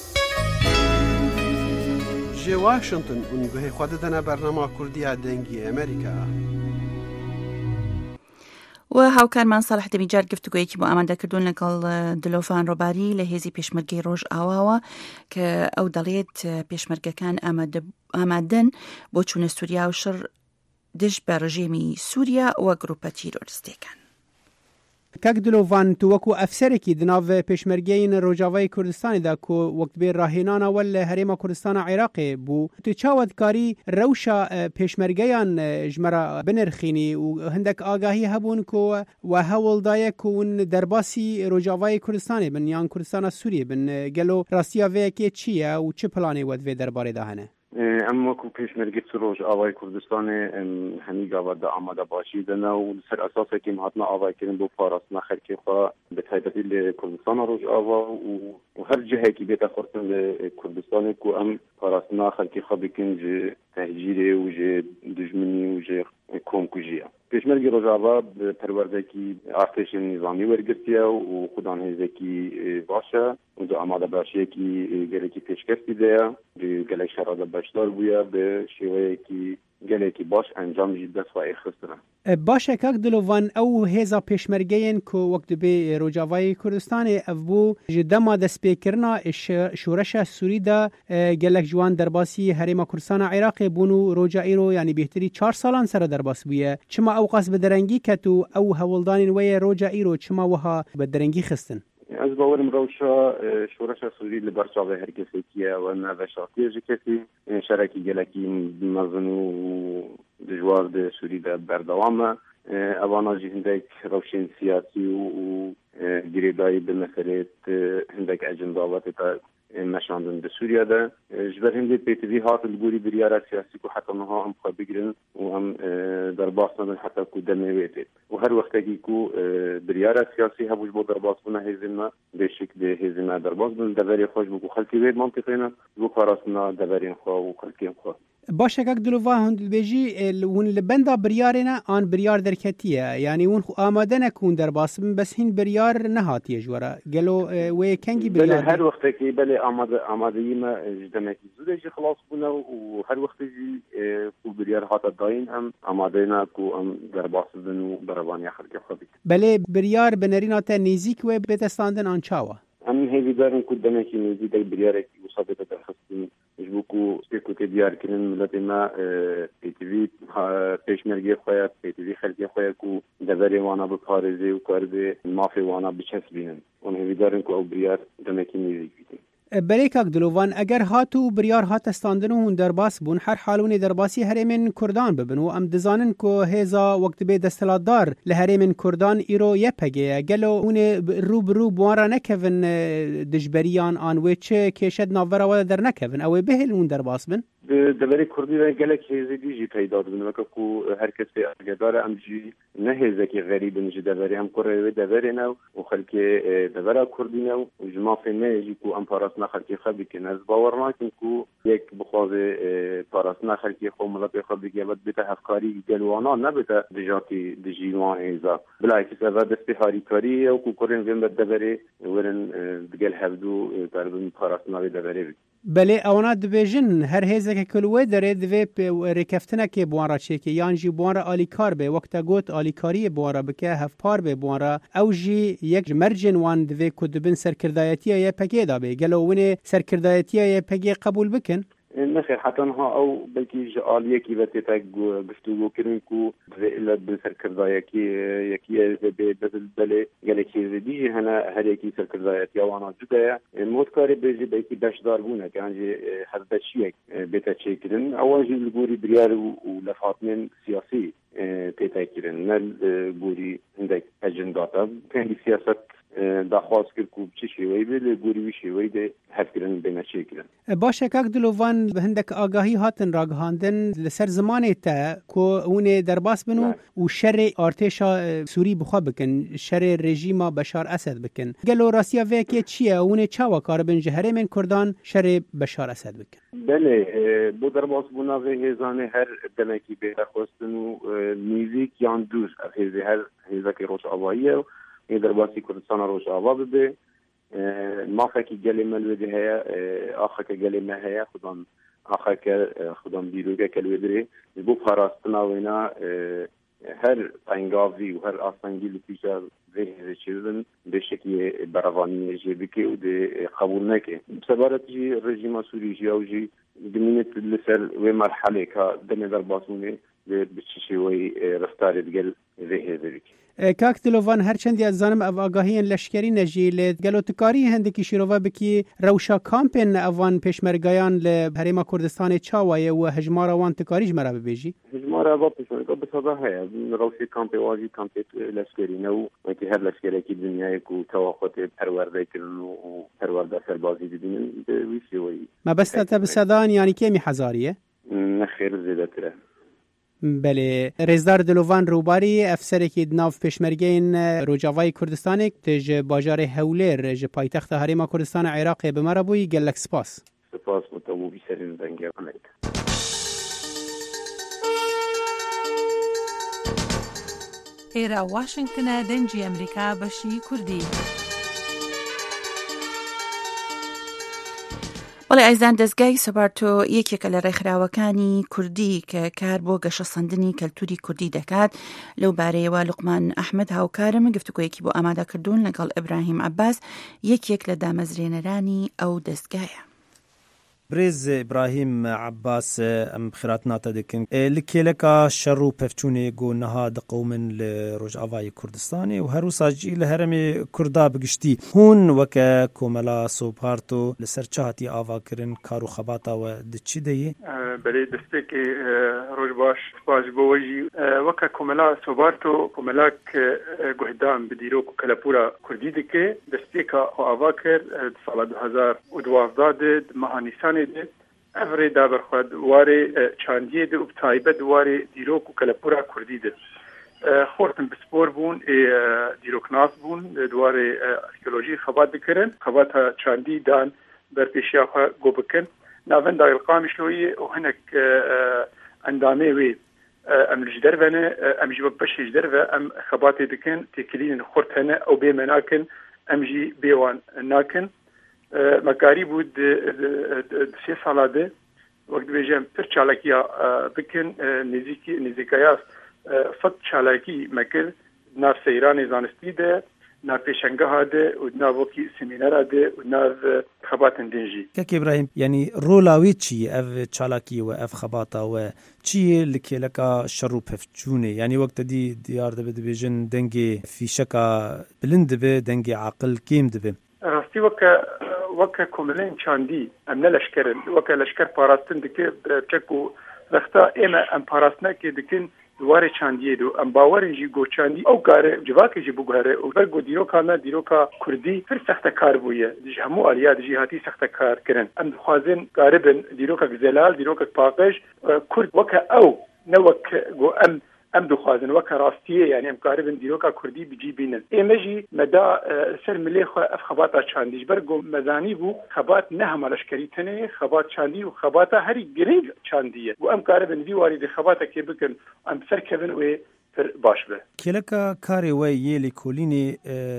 Speaker 9: Ji Washington û guhê xwe didine bernama Kurdiya dengê Amerîka.
Speaker 2: و هاوکارمان ساڵح دەمیجار گفتوگویەکی بۆ ئامادەکردوون لەگەڵ دلۆڤان ڕۆباری لە هێزی پێشمەرگەی ڕۆژ ئاواوە کە ئەو دەڵێت پێشمەرگەکان ئامادەن بۆ چوونە سووریا و شڕ دژ بە ڕژێمی سووریا و گروپە تیرۆریستەکان.
Speaker 15: کاک دلۆڤان تو وەکو ئەفسەرێکی دناو پێشمەرگەین ڕۆژاوای کوردستانیدا کۆ وەکت بێ ڕاهێنانەوە لە هەرێما کوردستانە عێراقێ بوو تو چاوەتکاری ڕەوشە پێشمەرگەیان ژمەرە بنرخینی و هەندێک ئاگاهی هەبوون کۆ و هەوڵدایە کۆون دەرباسی ڕۆژاوای کوردستانی بن یان کوردستانە سووریە بن گەلۆ ڕاستیاڤەیەکێ چییە و چ پلانێ وەدوێ دەربارەدا هەنە؟
Speaker 16: ئەم وەکو پێشمەرگی ڕۆژ ئاوای کوردستانê hemî gavada amadebaşî dine û li ser esaseke hatina avaykirin bo parastina xelkê xwe bi taybetî li Kurdistana Rojava û her cihekî bête xwartin li Kurdistanê ku em parastina xelkê xwe bikin ji tehcîrê û ji dijminî û ji komkujiya. Pêşmergê Rojava bi perwerdekî artêşên nîzamî wergirtiye û xudan hêzekî baş e û di amadebaşiyekî gelekî pêşkestî de ye bi gelek şera de beşdar bûye bi şêweyekî gelekî baş encam jî dest xwe xistine.
Speaker 15: باشه کاک دلۆڤان ئەو هێزا پێشمەرگەیەن کۆ وەک دەبێ ڕۆژاوای کوردستانê ev bû ji dema destpêkirina şûreşa Sûrî de gelek ji wan derbasî Herêma Kurdistana Iraqê bûn û roja îro yanî bêhtirî çar salan sere derbas bûye. Çima ew qas bi derengî ket û ew hewildanên wê yê roja îro çima wiha bi derengî xistin?
Speaker 16: Ez bawerim rewşa şûreşa Sûrî li ber çavê her kesekî ye we ne veşartiye ji kesî şerekî gelekî mezin û dijwar de Sûrî de berdewam e evana jî hindek rewşên siyasî û girêdayî bi meselê hindek ecindavetê te meşandin di Sûriya de ji ber hindê pêtivî hat li gorî biryara siyasî ku heta niha em xwe bigirin û em derbas nebin heta ku demê wê tê û her wextekî ku biryara siyasî hebû ji bo derbasbûna hêzên me bêşik dê hêzên me derbas bin deverê xwe ji bo ku xelkê wê mantiqê ne ji bo parastina deverên xwe û xelkên xwe.
Speaker 15: باشه کاک دلۆڤان hûn dibêjî hûn li benda biryarê ne an biryar derketiye yanî hûn amade ne ku hûn derbas bin bes hîn biryar nehatiye ji were gelo wê kengî biryar
Speaker 16: her wextekî belê amade amadeyî me ji demekî zûdê jî xilas bûne û her wextê jî ku biryar hata dayîn em amade ne ku em derbas bin û berevaniya xelkê xwe bikin.
Speaker 15: Belê biryar bi nerîna te nêzik wê bêdestandin an çawa?
Speaker 16: Em hêvîdarin ku demekî nêzî biryarekî wisa bête derxistin ji bo ku stêk tê diyarkirin miletê me pêtivî pêşmergê xwe ye pêtivî xelkê xwe ye ku deverê wana biparêzê û karibê mafê wana biçesbînin. Wan hêvîdarin ku ew biryar demekî nêzik bîtin.
Speaker 15: Belê kak Dilûvan eger hatu biryar hate standin û hûn derbas bûn her halûnê derbasî herêmên Kurdan bibin û em dizanin ku hêza wekt bê destelatdar li herêmên Kurdan îro yê pegê ye gelo hûn ê rû bi rû bi wan re nekevin dijberiyan an wê çi kêşet navbera we de dernekevin ew ê bihêlin hûn derbas bin.
Speaker 16: Deverê Kurdî ve gelek hêzê dî jî peyda dibin weke ku her kes pê agedar e em jî ne hêzekî xerîbin ji deverê em kurê wê deverê ne û xelkê devera Kurdî ne û ji mafê me jî ku em parastina xelkê xwe bikin ez bawer nakim ku yek bixwaze parastina xelkê xwe miletê xwe bike ve bête hevkarî gel wana nebête dijakî dijî wan hêza bila ekî seve destê harîkarî ye ku kurên vên ve deverê werin digel hevdû derbin parastina wê deverê bikin.
Speaker 15: بله اونا دبیجن هر هیزه که کلوه داره دوی رکفتنه که بوان چه که یان جی بوان آلیکار به وقتا گوت آلیکاری بوان بکه هفپار به بوان او جی یک مرجن وان دوی کدبن سرکردایتی یا پگه دا به گلوونه سرکردایتی یا پگه قبول بکن
Speaker 16: نخیر حتی ها او بلکی جعالیه کی بته تک گفتگو کردن کو إلا بالسركرداية كي يكي بدل بله جالكي زدي هنا هل يكي سركرداية يوانا جدا موت كاري بيجي بيكي باش داربونا كان جي هذا الشيء بتشكلن أول شيء الجوري بريال ولفاتن سياسي تتأكلن نل جوري عندك أجنداتا كان سياسة داخواست کرد کو چی شوی به گوری شوی ده هفکرن بین چی کردن
Speaker 15: باشه که دلوان هندک آگاهی هاتن راگهاندن لسر زمانی تا کو اون درباس بنو و شر ارتش سوری بخوا بکن شر رژیم بشار اسد بکن گلو راسیا وکی چیه اون چاوا کار بن جهره من کردان شر بشار اسد بکن
Speaker 16: بله بو درباس بونا و هزانه هر دمکی به خواستن و میزیک یان دوز هزه هر هزه که روش آواییه این درباسی کردستان روش آوا بده مافه که گلی ملوده هیا آخه که گلی مهیا خودم آخه که خودم دیروگه کلوه داره بو پاراستنا وینا هر انگاوی و هر آسانگی لپیشا ویه چیزن به شکلی براوانی جیبی که و ده قبول نکه بسبارت جی رژیم سوری جی او جی دمینت لسر و مرحله که دم درباسونه به بچشی وی رفتار دگل ویه داره
Speaker 15: کاک دلوان هرچندی از زانم او آگاهی لشکری نجیل گلو تکاری هندکی شیرووا بکی روشا کامپن اوان پیشمرگایان لحریم کردستان چاوایه و هجمار اوان تکاریج مرا ببیجی؟
Speaker 16: هجمار اوان پیشمرگا بساده هیا روشی کامپ واجی کامپ لشکری نو وکی هر لشکری که دنیای کو تواخط پرورده کرن و پرورده سربازی دیدن ویسی وی
Speaker 15: ما بس تا بسادان یعنی کمی حزاریه؟
Speaker 16: نخیر زیده تره
Speaker 15: بله رزدار دلوان روباری افسر که ناف پیشمرگین روجاوای کردستان تج باجار هولر ج پایتخت حریم کردستان عراق به مربوی گلک سپاس
Speaker 16: سپاس متو بی سرین دنگ امریکا
Speaker 17: ایرا واشنگتن دنجی امریکا بشی کردی
Speaker 2: بەڵێ ئایزان دەستگای سەبارتۆ یەکێکە لە ڕێکخراوەکانی کوردی کە کار بۆ گەشەسەندنی کەلتوری کوردی دەکات لەو بارەیەوە لوقمان ئەحمەد هاوکارم گفتوگۆیەکی بۆ ئامادەکردوون لەگەڵ ئیبراهیم عەباس یەکێک لە دامەزرێنەرانی ئەو دەستگایە.
Speaker 18: برز ابراهیم عباس ام خیراتناتا دکن لکیلکا شرو پفچونه گو نها دقومن لروجاوای کردستانی و هرو ساجی لهرم کردا بگشتی هون وکا کوملا سوپارتو لسرچاتی آوا کرن کارو خباتا و دچی دی
Speaker 19: بله دسته که روج باش باش بوجی وکا کوملا سوپارتو کوملا که گهدام بدیرو کلپورا کردی دکه دسته که آوا کر سال دو هزار و دوازده مهانیسان ده افری دابر خود واره چاندیه ده ابتایبه دواره دیروک و کلپورا کردی ده خورتن بسپور بون دیروک ناس بون دواره ارکیولوژی خبات بکرن خبات چاندی دان بر پیشیا خواه گو بکن ناون دا القام شلوی و هنک اندامه وی ام الجدر ونه ام جواب بش الجدر و ام خبات دکن تکلین خورت هنه او بیمناکن ام جی بیوان ناکن مکاری بود سه ساله ده وقت بیجم پر چالکیا بکن نزیکی نزیکایاس فت چالکی مکر ناف سیران زانستی ده ناف پیشنگاه ده و ناف وکی سمینار ده و ناف خبات دنجی
Speaker 18: که ابراهیم یعنی رولاوی چی اف چالکی و اف خباتا و چی لکی لکا شروع پفچونه یعنی وقت دی دیار ده بده بیجن دنگی فیشکا بلند به دنگی عقل کیم ده
Speaker 19: راستی وکا وکا کوملین چاندی ام نلشکرن وکا لشکر پاراستن دکه چکو رختا ایما ام پاراستنه که دکن دواره چاندیه دو ام باورن جی گو چاندی او کاره جواکه جی بگوهره او برگو دیروکا نه دیروکا کردی پر سخت کار بویه دیج همو آلیات جی هاتی سخت کار کرن ام خوازن قاربن دیروکا گزلال دیروکا پاقش کرد وکا او نوک گو ام ام دخوازن وکا راستیه یعنی ام قاربن دیروکا کردی بجی بینن ایمجی مدا سر ملی خو اف خباتا چاندیش برگو مزانی بو خبات نه همالشکری تنه خبات چاندی و خباتا هری گرنگ چاندیه و ام قاربن دیواری دی خباتا که بکن ام سر کبن و پر باش به
Speaker 18: کلکا کاری وی یلی کولینی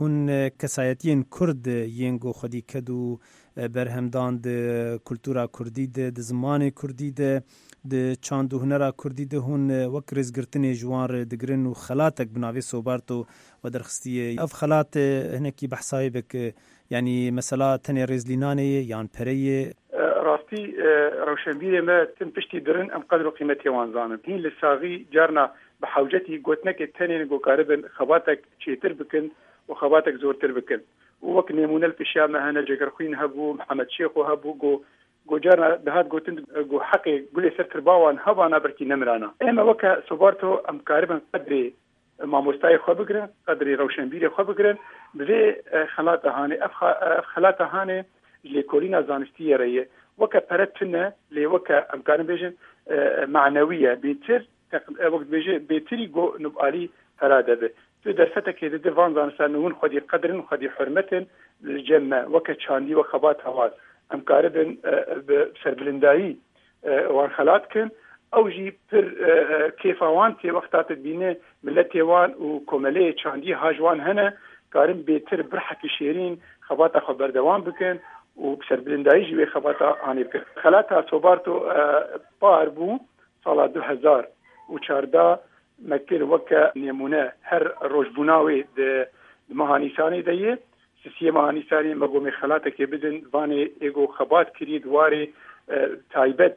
Speaker 18: هون کسایتین کرد ینگو خودی کدو برهمدان د کلتورا کردی د زمان کردی د د چاند و هنرا کردی د هون وک رزگرتن جوار دگرن و خلاتک بناوی صوبارتو و درخستی اف خلات هنکی بحثای بک يعني مثلا تني رزليناني يعني بري
Speaker 19: راستي روشنبيري ما تنبشتي درن ام قدر قيمتي وانزانم هين للساغي جارنا بحوجتي قوتنك التاني نقو قاربا خباتك شيتر بكن وخباتك زورتر بكن ووك نيمون الفشام هنا جاكرخوين هبو محمد شيخ وهبو قو قو جارنا بهاد قوتن قو حقي قولي سرتر باوان هبانا بركي نمرانا اما وكا صبارتو ام قاربا قدري ما مستای خو بگرن قدری روشنبیری خو بگرن به خلات هانه اف خلات هانه لکولینا زانستی ریه وک پرتنه لوک امکان بيجن معنويه بيتر وقت بيجي بيتري جو نبالي فراده به تو درفتك د دیوان زانسانون خودي قدرن خودي حرمتن للجمه وك چاندي وخبات هواز امکار بن بسربلندایی وان خلات کن او جی پر کیفاوان تی وقتات بینه ملتی وان و کومله چاندی هاجوان هنه کارم بهتر برحک شیرین خباتا خبر دوام بکن و بسربلندایی جی خباتا آنی بکن خلاتا صوبارتو بار بو سال دو هزار و چارده مکر وکا نمونه هر روشبوناوی ده مهانیسانی دیه سیسی مهانیسانی مقومی خلاتا که بدن وانی ایگو خبات کرید واری تایبت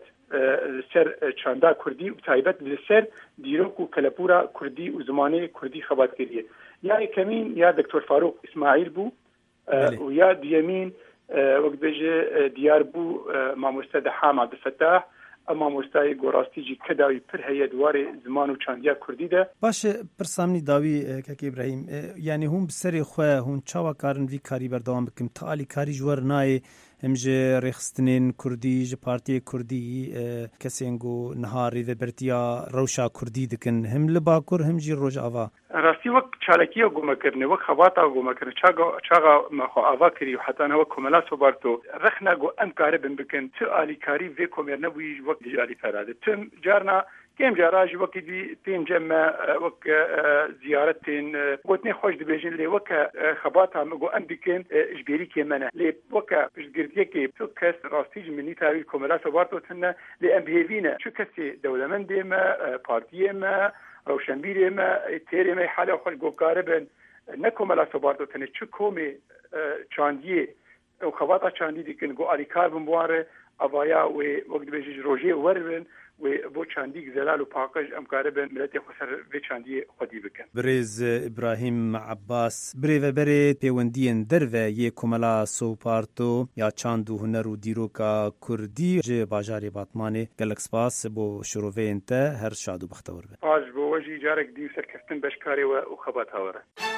Speaker 19: سر چاندا کردی و تایبت لسر دیروک و کلپورا کردی و زمانه کردی خبات کردیه یا کمین یا دکتر فاروق اسماعیل بو و یا دیمین وقت بجه دیار بو ماموسته حام عبدالفتاح اما مستای گوراستی جی کداوی پر هيا دوار زمان و چاندیا کردی ده
Speaker 18: باش پرسامنی داوی که ابراهیم یعنی هم بسری خو هم چاوا کارن وی کاری بردوام بکم تعالی کاری جوار نای همجه رخستنین کردی ج پارتی کردی کسینگو نهاری و برتیا روشا کردی دکن هم لباکر هم جی روج آوا
Speaker 19: راستی وقت چالکیه گوما کرنه وقت خواتا گوما کرنه چاگا چاگا مخو آوا کری و حتی نو کملا صبرتو رخنا گو ام کاری بن بکن تو آلی کاری و کمرنه وی وقت جاری فراده تم جارنا كم جاراج وقت دي تيم جمع وك زيارتين قلتني خوش دبيجن لي وك خباتها مقو أمبيكين إجبيري كمانا لي وك إجبيري كي توكس راستيج مني تاوي كوملا سوارتو تنا لي أمبيهيفينا شو كسي دولة من ديما بارتيه ما روشنبيري ما تيري ما حالة خوش قو قاربا نكوملا سوارتو تنا شو كومي چانديه وخباتا چاندي دي كن قو آليكار بمبواره أبايا ووقت بيجي روجي وربن و بو چاندی زلال و پاکج امکاره بن ملت خسر و چاندی خودی بکن
Speaker 18: برز ابراهیم عباس بری و بری پیوندین در و یک کملا سوپارتو یا چاندو هنر و دیروکا کردی ج باجاری باتمانه گلک سپاس بو شروع انت هر شادو بختور بن
Speaker 19: پاج بو وجی جارک دی سرکفتن بشکاری و خبات هاوره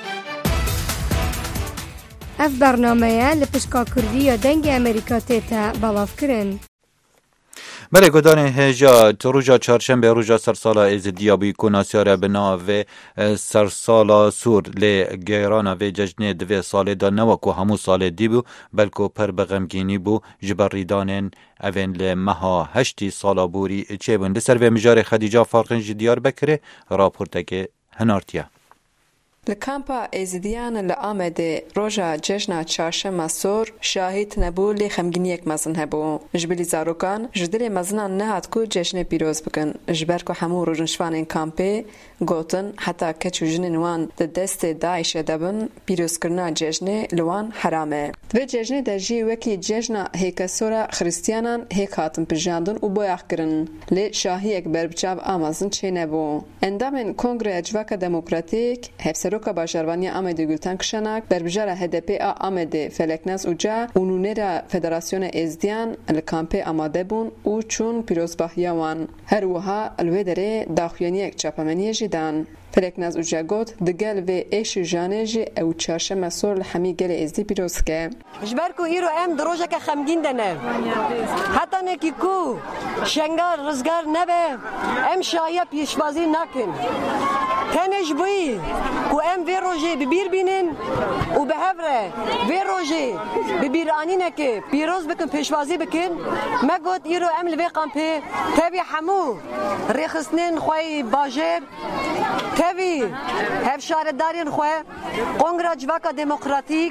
Speaker 3: اف برنامه لپشکا کردی یا دنگ امریکا تیتا بلاف کرن
Speaker 1: بله گدان هجا روزا چهارشنبه روزا سرسالا از دیابی کناسیار بنا و سرسالا سور لی گیرانا و جشن دو سال دا نوکو همو سال دی بو بلکو پر بغمگینی بو جبریدانن اوین لی مها هشتی سالا بوری چه بون لسر و مجار خدیجا فارخنج دیار بکره راپورتک هنارتیا
Speaker 20: لکامپا ایزدیان لآمده روژا جشنا چهارشنبه سور شاهد نبو لی خمگینیک مزن هبو جبلی زاروکان جدل مزنان نهات کو جشن پیروز بکن جبر کو همو روژنشوان این کامپه گوتن حتی کچو جنین وان ده دست داعش دبن پیروز کرنا جشن لوان حرامه دوی جشن ده جی وکی جشنا هیک سورا خریستیانان هیک هاتن پجاندن و بایخ کرن لی شاهی اکبر بچاب آمازن چه نبو اندامن کنگره اجواک دموکراتیک هفسر روکا باشاروانی آمده گلتن کشنک بربجار هدپی آمده فلکناز اوجا اونونر فدراسیون ازدیان الکامپی آماده بون او چون پیروزباهیوان هر وها الودره داخویانی یک چاپمنی جدان فلکناز اوجا گوت دگل و ایش جانج او چهارشنبه سور لحمی گل ازدی پیروز که
Speaker 21: جبرکو ایرو ام دروژه که خمگین دنه حتی نکی کو شنگار رزگار نبه ام شایه پیشبازی نکن تنش بي كو ام في روجي ببير بينن وبهفره في روجي ببير انينك بيروز بكن بيشوازي بكن ما قلت يرو ام لفي قامبي تبي حمو ريخسنين خوي باجر تبي هف شار دارين خوي قونغرا جواكا ديمقراطيك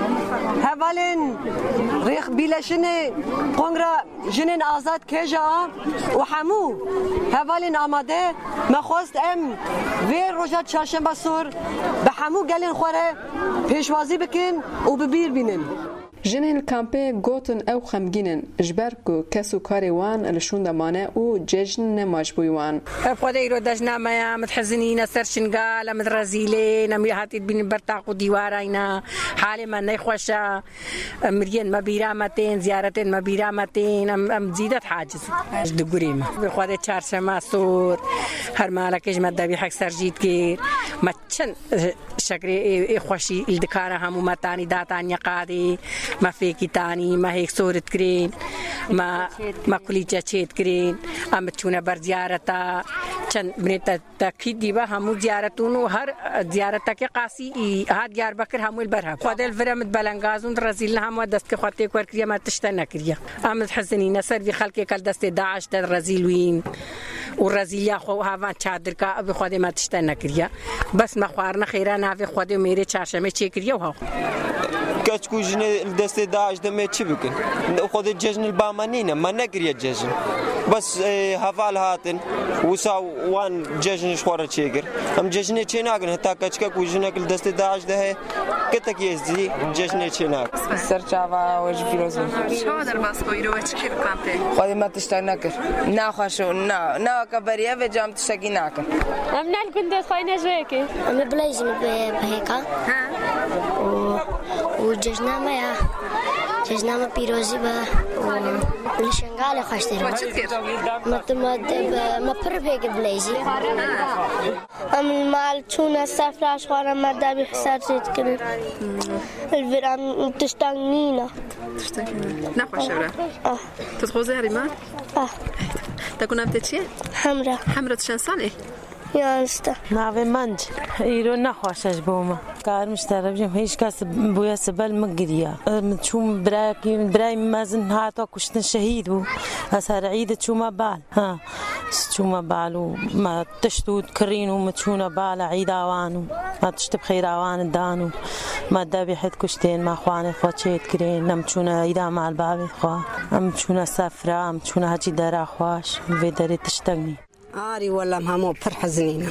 Speaker 21: هفالين ريخ بيلاشني قونغرا جنين آزاد كيجا وحمو هفالين آماده ما خواست ام في روجات شاشن بسور بحمو قالين خوره پیشوازی بکن و ببیر بینن.
Speaker 20: جنین کامپه گوتن او خمگینن جبر کو کسو کاری وان لشون دمانه او ججن نماجبوی وان
Speaker 4: خدای رو دجنا ما متحزنین سرشنگال مدرزیلین امی هاتید بین برتاق دیوار اینا حال من نخوشا مرین مبیرامتین زیارتین مبیرامتین ام ام زیدت حاجز دگوریم خدای چهارشنبه سور هر مالکش مدبی حق سرجید گیر ما چند شکری خوشی الدکاره همو متانی داتانی قادی ما فيكي تاني ما هيك صورة كرين ما ما كليجة شيت كرين أم تشونا بر زيارتا چند بنت تأكيد ديبا همو زيارتون وهر زيارتا كي قاسي هاد ديار بكر همو البرها خد الفرمت بلنغازون رزيل همو دست كخواتي كوركريا ما تشتنا كريا أم تحزني نصر في خلق كل دست داعش در رزيلوين والرزيليا خو هافان چادر کا اب خود ما تشتنا كريا بس ما خوارنا خيرا نافي خود میرے چارشمه چي كريا وها
Speaker 22: كاش كوجن دست داعش دم چي بكن خود الججن البامانين ما نقري الججن بس هفال هاتن وسا وان ججن شوره چيگر هم ججن چي ناگن حتى كاش كوجن دست داعش ده كتك يزدي ججن چي ناگ
Speaker 23: سرچاوا وج فيروزو
Speaker 20: شو در باس کو يرو چ كيف كانت
Speaker 23: خود ما تشتنا كر نا خوشو نا نا كبريا و جام تشكي ناكن
Speaker 24: امنا كنت خاينه زيكي انا بلايز بهيكا ها وججنا ما ججنا ما بيروزي با لشنغال خاشتر ما ما ما بربيك بلايزي ام المال تونا سفراش خورا ما دابي حسارتي كل الفيران تشتغنينا
Speaker 20: تشتغنينا نخوش ولا اه تتخوزي هريما
Speaker 24: اه
Speaker 20: تكون امتشي
Speaker 24: حمرا
Speaker 20: حمرا تشان سالي
Speaker 24: یانسته
Speaker 25: ناوی منج ایرو نخواشش بوما کار مشترک جم هیچ کس بویا سبل مگریا چون برای برای مازن هاتو کشتن شهید و از هر عید چوما بال ها چوما بالو ما تشتود کرینو متشونا بال عید آوانو ما تشتب خیر آوان دانو ما دبی حد کشتین ما خوان خوچید کرین نم چونا عید مال بابی خوا ام چونا سفره ام چونا هجی درا خواش و دری تشتنی
Speaker 21: آری والله همو پر حزنینا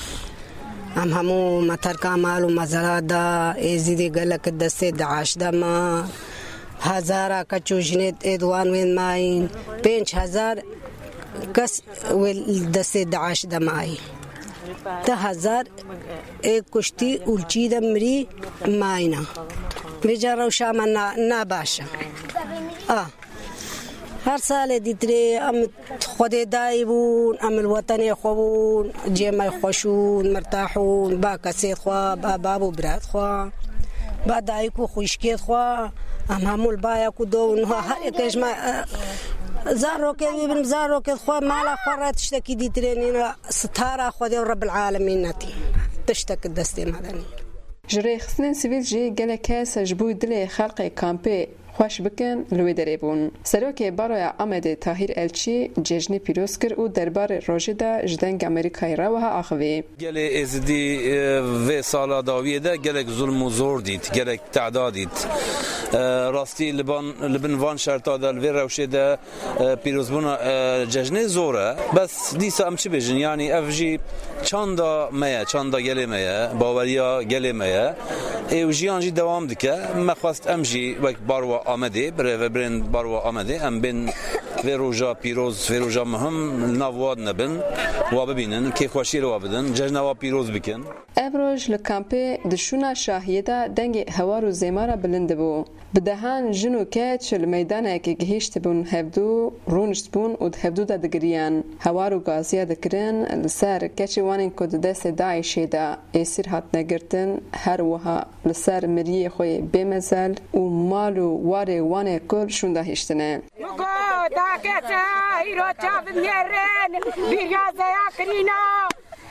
Speaker 21: هم همو مترکا مالو مزرات دا ایزیدی گلک دست دعاش دا ما هزارا کچو جنید ادوان وین ماین پینچ هزار کس ویل دست دعاش دا ماین ده هزار ایک کشتی اولچی دا مری ماینا بجا روشا من ناباشا آه هر سال دیتری ام خود دایبون ام الوطن خوون جمع خوشون مرتاحون با کسی خوا با بابو برات خوا با دایکو خوشکیت خوا ام همول بایا کو دون هر یکش ما زارو که بیم زارو که خوا مالا خورات تشتکی دیتری ستاره خود رب العالمین نتی تشتک دستی مدنی
Speaker 20: جری خصنن سیویل جی گله کاس جبو دل خلق کامپه خوش بکن لوی دربون سروک برای آمده طاهر الچی جشن پیروز کرد و دربار روجدا جدنگ آمریکای روها آخوی.
Speaker 26: گله ازدی و سال داویه ده گله ظلم و زور دید گله تعداد دید راستی لبن لبن وان شرطا دل و روجدا پیروز بنا جشن زوره بس دیسا ام چی بجن یعنی افجی چاندا میا چاندا گله میا باوریا گله میا ایوجیانجی دوام دکه مخواست امجی وقت بارو آمده برای برند بارو آمده ام بین ویروجا پیروز ویروجا مهم نواد نبن و ببینن که خوشی رو بدن جشن و پیروز بکن.
Speaker 20: ابروج لکامپه دشونا شاهیدا دنگ هوار و زمارا بلند بو بدهان جنو که چل میدانه که گهشت بون هفدو رونشت بون و هفدو دا دگریان هوار و گازیا دکرن لسر کچی وانین کد دست داعشی دا ایسیر هات نگرتن هر وها لسر مریه خوی بمزل و مالو واره وانه کل شون دا هشتنه
Speaker 27: مگو دا کسا ایرو چاف میرن بیریا زیا کرینا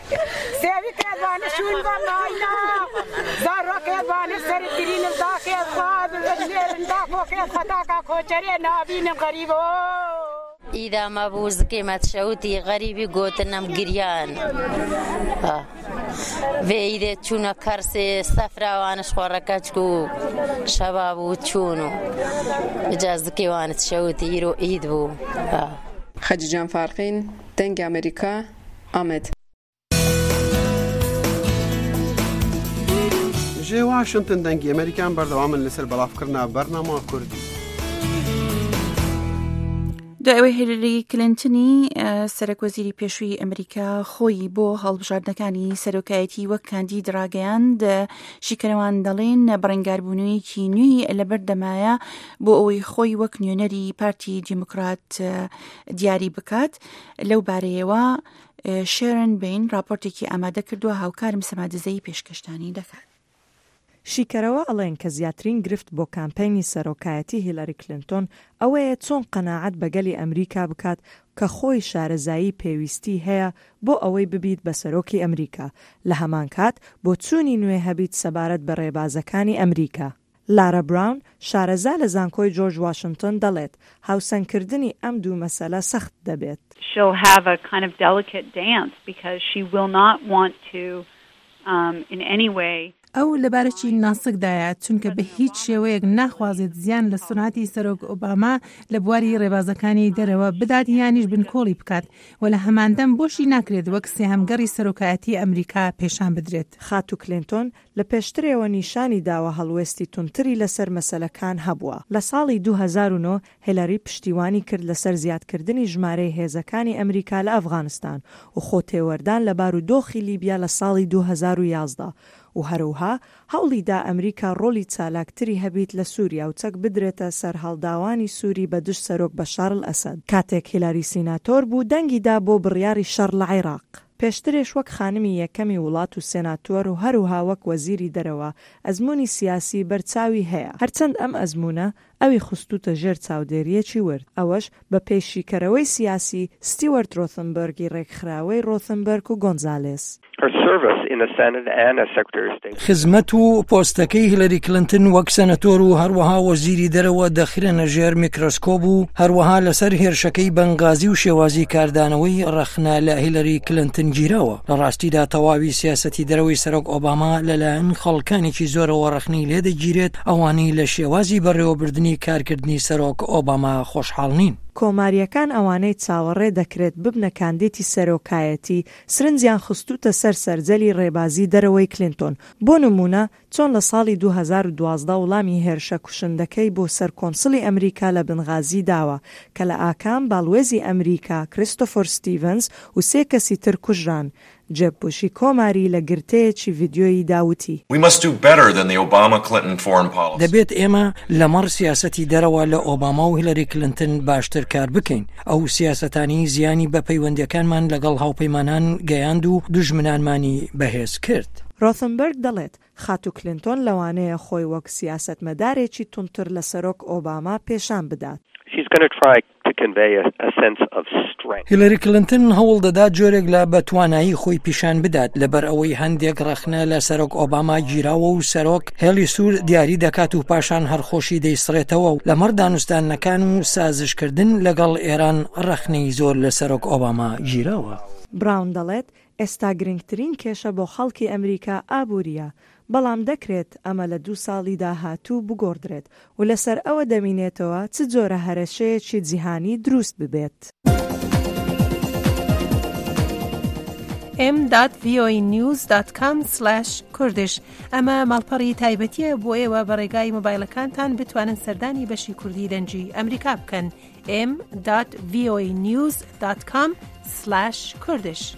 Speaker 5: سيبي كذبان شو البناينا زارو كذبان سر ترين الداك الصاد الليل ندافو كذ خداك كوچري نابين غريبو
Speaker 6: إذا ما بوز كيمات شوتي غريبي قوتنا مقريان وإذا تشونا كرسي سفرة وانا شخوركاتكو شباب وتشونو بجاز كيوانت شوتي يرو إيدبو
Speaker 20: خدیجان فارقین دنگ امریکا آمد
Speaker 9: جي واشنطن دنگی امریکان بردوام لسر بلافکرنا برنامه کردی
Speaker 2: دوای هیلاری کلینتنی سەرۆک وەزیری پێشووی ئەمریکا خۆی بۆ هەڵبژاردنەکانی سەرۆکایەتی وەک کاندید ڕاگەیاند شیکەرەوان دەڵێن بەڕێنگاربوونەوەیەکی نوێی لەبەردەمایە بۆ ئەوەی خۆی وەک نوێنەری پارتی دیموکرات دیاری بکات. لەو بارەیەوە شێرن بین راپۆرتێکی ئامادە کردووە هاوکارم سەمادزەی پێشکەشتانی دەکات.
Speaker 7: شیکەرەوە ئەڵێن کە زیاترین گرفت بۆ کامپینی سەرۆکایەتی هیلاری کلینتۆن ئەوەیە چۆن قەناعەت بەگەلی ئەمریکا بکات کە خۆی شارەزایی پێویستی هەیە بۆ ئەوەی ببیت بە سەرۆکی ئەمریکا لە هەمان کات بۆ چوونی نوێ هەبیت سەبارەت بە ڕێبازەکانی ئەمریکا. لارا براون شارەزا لە زانکۆی جۆرج واشنگتن دەڵێت هاوسەنگکردنی ئەم دوو مەسەلە سەخت دەبێت.
Speaker 8: She'll have a kind of delicate dance because she will not want to um, in any way
Speaker 10: ئەو لەبارەکی ناسکدایە چونکە بە هیچ شێوەیەک ناخوازێت زیان لە سوناتی سەرۆک ئۆباما لە بواری ڕێبازەکانی دەرەوە بدات یانیش بنکۆڵی بکات و لە هەماندەم بۆشی ناکرێت وەک سێهەمگەڕی سەرۆکایەتی ئەمریکا پێشان بدرێت.
Speaker 7: خاتو کلینتۆن لە پێشترەوە نیشانی داوە هەڵوێستی تونتری لەسەر مەسەلەکان هەبووە. لە ساڵی دوو هەزار و نۆ هیلاری پشتیوانی کرد لەسەر زیادکردنی ژمارەی هێزەکانی ئەمریکا لە ئەفغانستان و خۆتێوەردان لە بارودۆخی لیبیا لە ساڵی دوو هەزار و یازدە و هەروها هەوڵیدا ئەمریکا ڕۆلی چالاکتری هەبیت لە سووریا و چەک بدرێتە سەر هەڵداوانی سووری بە دشت سەرۆک بەشار ئەسەد. کاتێک هیلاری سیناتۆر بوو دەنگیدا بۆ بڕیاری شەڕ لە عێراق. پێشترێش وەک خانمی یەکەمی وڵات و سێناتۆر و هەروها وەک وەزیری دەرەوە ئەزموونی سیاسی بەرچاوی هەیە. هەرچەند ئەم ئەزمونە ئەوی خستوتە ژێر چاودێریەکی ورد ئەوەش بە پێشیکەرەوەی سیاسی ستیوەرت ڕۆتنبەرگی ڕێکخراوەی ڕۆتنبەرگ و گۆنزالێس.
Speaker 12: خزمەت و پۆستەکەی هیلاری کلینتن وەک سەنەتۆر و هەروەها وەزیری دەرەوە دەخرێنە ژێر میکرۆسکۆپ و هەروەها لەسەر هێرشەکەی بەنگازی و شێوازی کاردانەوەی ڕەخنا لە هیلاری کلینتن گیراوە. لە ڕاستیدا تەواوی سیاسەتی دەرەوەی سەرۆک ئۆباما لەلایەن خەڵکانێکی زۆرەوە ڕەخنەی لێدەگیرێت ئەوانەی لە شێوازی بەڕێوەبردننی کارکردنی سەرۆک ئۆباما خۆشحاڵ نین.
Speaker 7: کۆماریەکان ئەوانەی چاوەڕێ دەکرێت ببنە کاندیدی سەرۆکایەتی سرنجیان خستوتە سەر سەرجەلی ڕێبازی دەرەوەی کلینتۆن. بۆ نمونە چۆن لە ساڵی دوو هەزار و دوازدە وڵامی هێرشە کوشندەکەی بۆ سەر کۆنسڵی ئەمریکا لە بنغازی داوە کە لە ئاکام باڵوێزی ئەمریکا کریستۆفەر ستیڤنز و سێ کەسی تر کوژران. جێب بوشی کۆماری لە گرتەیەکی ڤیدیۆیی داوتی
Speaker 12: دەبێت ئێمە لەمەڕ سیاسەتی دەرەوە لە ئۆباما و هیلاری کلینتن باشتر کار بکەین. ئەو سیاسەتانی زیانی بە پەیوەندیەکانمان لەگەڵ هاوپەیمانان گەیاند و دوژمنانمانی بەهێز کرد.
Speaker 7: ڕۆتنبەرگ دەڵێت خاتو کلینتۆن لەوانەیە خۆی وەک سیاسەتمەدارێکی تونتر لە سەرۆک ئۆباما پێشان بدات.
Speaker 12: هیلاری کلینتن هەوڵ دەدات جۆرێک لە بەتوانایی خۆی پیشان بدات لەبەر ئەوەی هەندێک ڕەخنە لە سەرۆک ئۆباما گیراوە و سەرۆک هێڵی سوور دیاری دەکات و پاشان هەرخۆشی دەیسڕێتەوە و لەمەڕ دانوستانەکان و سازشکردن لەگەڵ ئێران ڕەخنەی زۆر لە سەرۆک ئۆباما گیراوە.
Speaker 7: براون دەڵێت ئێستا گرنگترین کێشە بۆ خەڵکی ئەمریکا ئابووریە بەڵام دەکرێت ئەمە لە دوو ساڵی داهاتوو بگۆڕدرێت و لەسەر ئەوە دەمینێتەوە چ جۆرە هەرەشەیەکی جیهانی دروست ببێت.
Speaker 17: ام دات وی او ای نیوز دات کام سلاش کوردش ئەمە ماڵپەڕی تایبەتیە بۆ ئێوە بە ڕێگای مۆبایلەکانتان بتوانن سەردانی بەشی کوردی دەنجی ئەمریکا بکەن. ام دات وی او ای نیوز دات کام سلاش کوردش.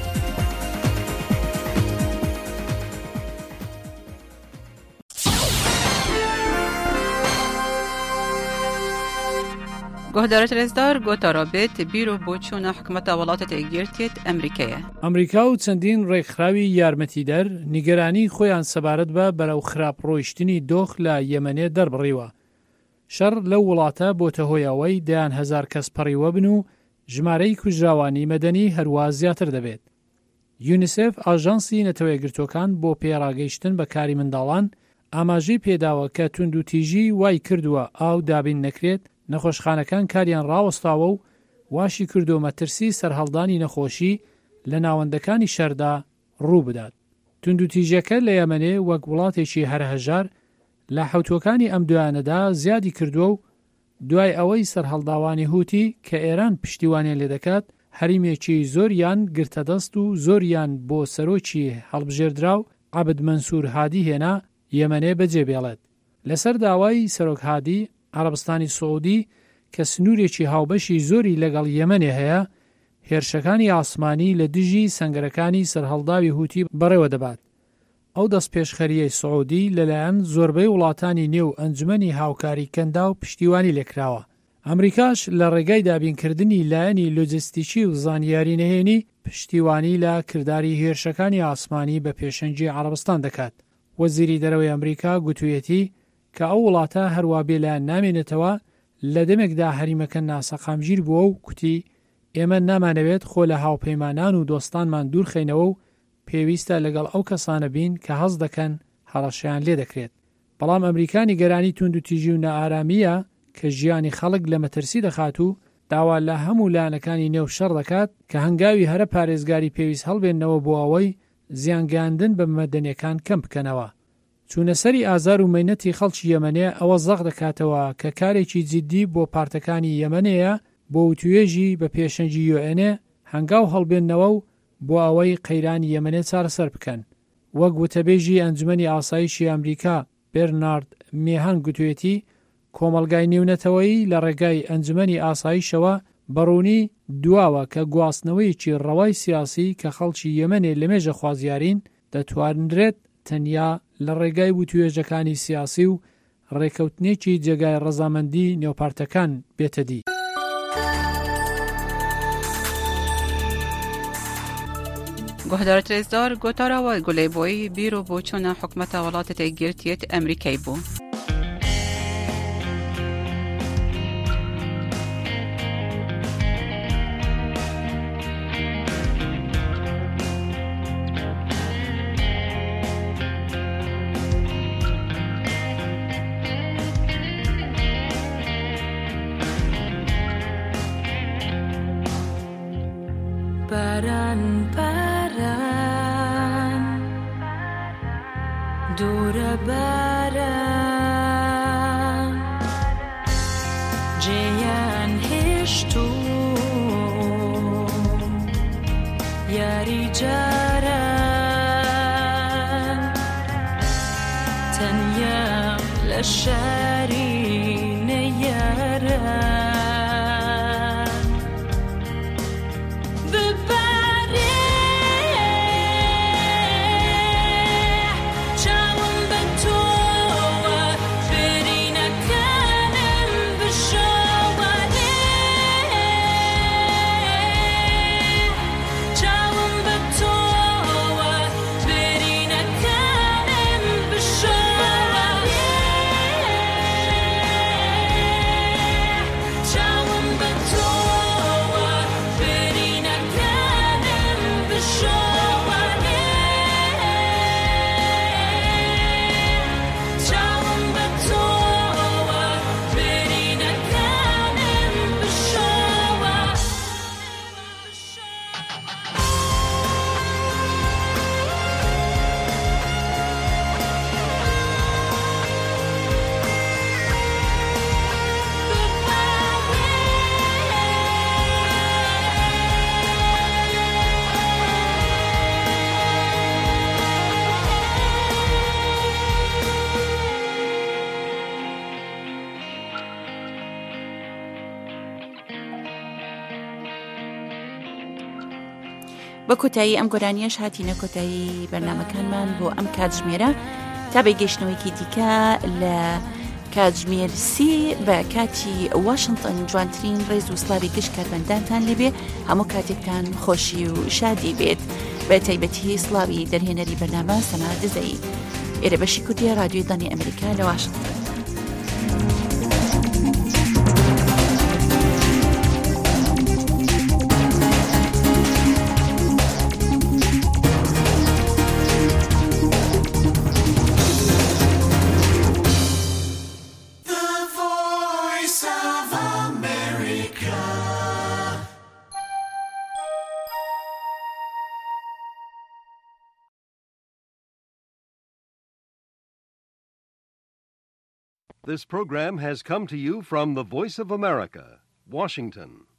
Speaker 27: گهدارت رزدار گوتا رابط بیرو بۆچوونە حکومەتە وڵاتە تێگیرتێت ئەمریکایە.
Speaker 28: ئەمریکا و چەندین ڕێکخراوی یارمەتیدەر نیگەرانی خۆیان سەبارەت بە بەرەو خراپ ڕۆیشتنی دۆخ لە یەمەنێ دەربڕیوە. شەڕ لەو وڵاتە بۆتە هۆیەوەی دەیان هەزار کەس پەڕیوە بن و ژمارەی کوژراوانی مەدەنی هەروە زیاتر دەبێت. یونیسف ئاژانسی نەتەوە یەکگرتووەکان بۆ پێڕاگەیشتن بە کاری منداڵان ئاماژەی پێداوە کە توندوتیژی وای کردووە ئاو دابین نەکرێت، نەخۆشخانەکان کاریان ڕاوەستاوە و واشی کردو مەترسی سەرهەڵدانی نەخۆشی لە ناوەندەکانی شەردا ڕوو بدات. توندوتیژەکە لە یەمەنێ وەک وڵاتێکی هەرهەژار لە حوتوەکانی ئەم دوایانەدا زیادی کردووە و دوای ئەوەی سەرهەڵداوانی هوتی کە ئێران پشتیوانیان لێ دەکات هەریمێکی زۆریان گرتەدەست و زۆریان بۆ سەرۆکی هەڵبژێردرا و عەبد مەنسوور هادی هێنا یەمەنێ بەجێبێڵێت. لەسەر داوای سەرۆک هادی عەرەبستانی سعودی کە سنوورێکی هاوبەشی زۆری لەگەڵ یەمەنێ هەیە، هێرشەکانی ئاسمانی لە دژی سەنگەرەکانی سەرهەڵداوی هوتی بەڕێوە دەبات. ئەو دەست پێشخەریەی سعودی لەلایەن زۆربەی وڵاتانی نێو ئەنجومەنی هاوکاری کەندا و پشتیوانی لێکراوە. ئەمریکاش لە ڕێگای دابینکردنی لایەنی لۆجستیکی و زانیاری نهێنی پشتیوانی لە کردداری هێرشەکانی ئاسمانی بە پێشەنگی عەرەبستان دەکات. وەزیری دەرەوەی ئەمریکا گوتوویەتی کە ئەو وڵاتە هەروە بێلایەن نامێنێتەوە لە دەمێکدا هەریمەکە ناسەقامگیر بووە و کوتی ئێمە نامانەوێت خۆ لە هاوپەیمانان و دۆستانمان دوورخەینەوە و پێویستە لەگەڵ ئەو کەسانە بین کە هەست دەکەن هەڕەشیان لێ دەکرێت. بەڵام ئەمریکانی گەرانی توندوتیژی و نەئارامیە کە ژیانی خەڵک لە مەترسی دەخات و داوا لە هەموو لایەنەکانی نێو شەڕ دەکات کە هەنگاوی هەرە پارێزگاری پێویست هەڵبێنەوە بۆ ئەوەی زیانگاندن بە مەدەنیەکان کەم بکەنەوە. چوونەسەری ئازار و مەینەتی خەڵکی یەمەنێ ئەوە زەق دەکاتەوە کە کارێکی جددی بۆ پارتەکانی یەمەنەیە بۆ وتوێژی بە پێشەنگی یو ئێن ئێ هەنگاو هەڵبێنەوە و بۆ ئەوەی قەیرانی یەمەنێ چارەسەر بکەن. وەک وتەبێژی ئەنجومەنی ئاسایشی ئەمریکا بێرنارد میهان گوتوێتی کۆمەلگای نێونەتەوەیی لە ڕێگای ئەنجومەنی ئاسایشەوە بەڕوونی دواوە کە گواستنەوەیکی ڕەوای سیاسی کە خەڵکی یەمەنێ لە مێژە خوازیارین دەتوانرێت تەنیا لە ڕێگای وتوێژەکانی سیاسی و ڕێکەوتنێکی جێگای ڕەزامەندی نێوپارتەکان بێتە دی.
Speaker 27: گۆهدارە رێزدار گۆتاراوە گولەیبۆی بیرۆ بۆ چۆنە حکومەتە وڵاتە گرتیت ئەمریکای بوو.
Speaker 3: Baran baran dura baran jiyan hishtu yari jaran tanya lashari nayara
Speaker 2: بە کۆتایی ئەم گۆرانیەش هاتینە کۆتایی بەرنامەکانمان بۆ ئەم کاتژمێرە تا بەگەشتنەوەیکی دیکە لە کاتژمێرسی بە کاتی واشنگتن جوانترین ڕێز و سڵاوی گشت کاربەندانتان لێبێ هەموو کاتێکتان خۆشی و شادی بێت بە تایبەتی سڵاوی دەرهێنەری بەرنامە سەما دزەی ئێرە بەشی کوردیە رادیۆی دانی ئەمریکا لە واشنگتن.
Speaker 1: This program has come to you from the Voice of America, Washington.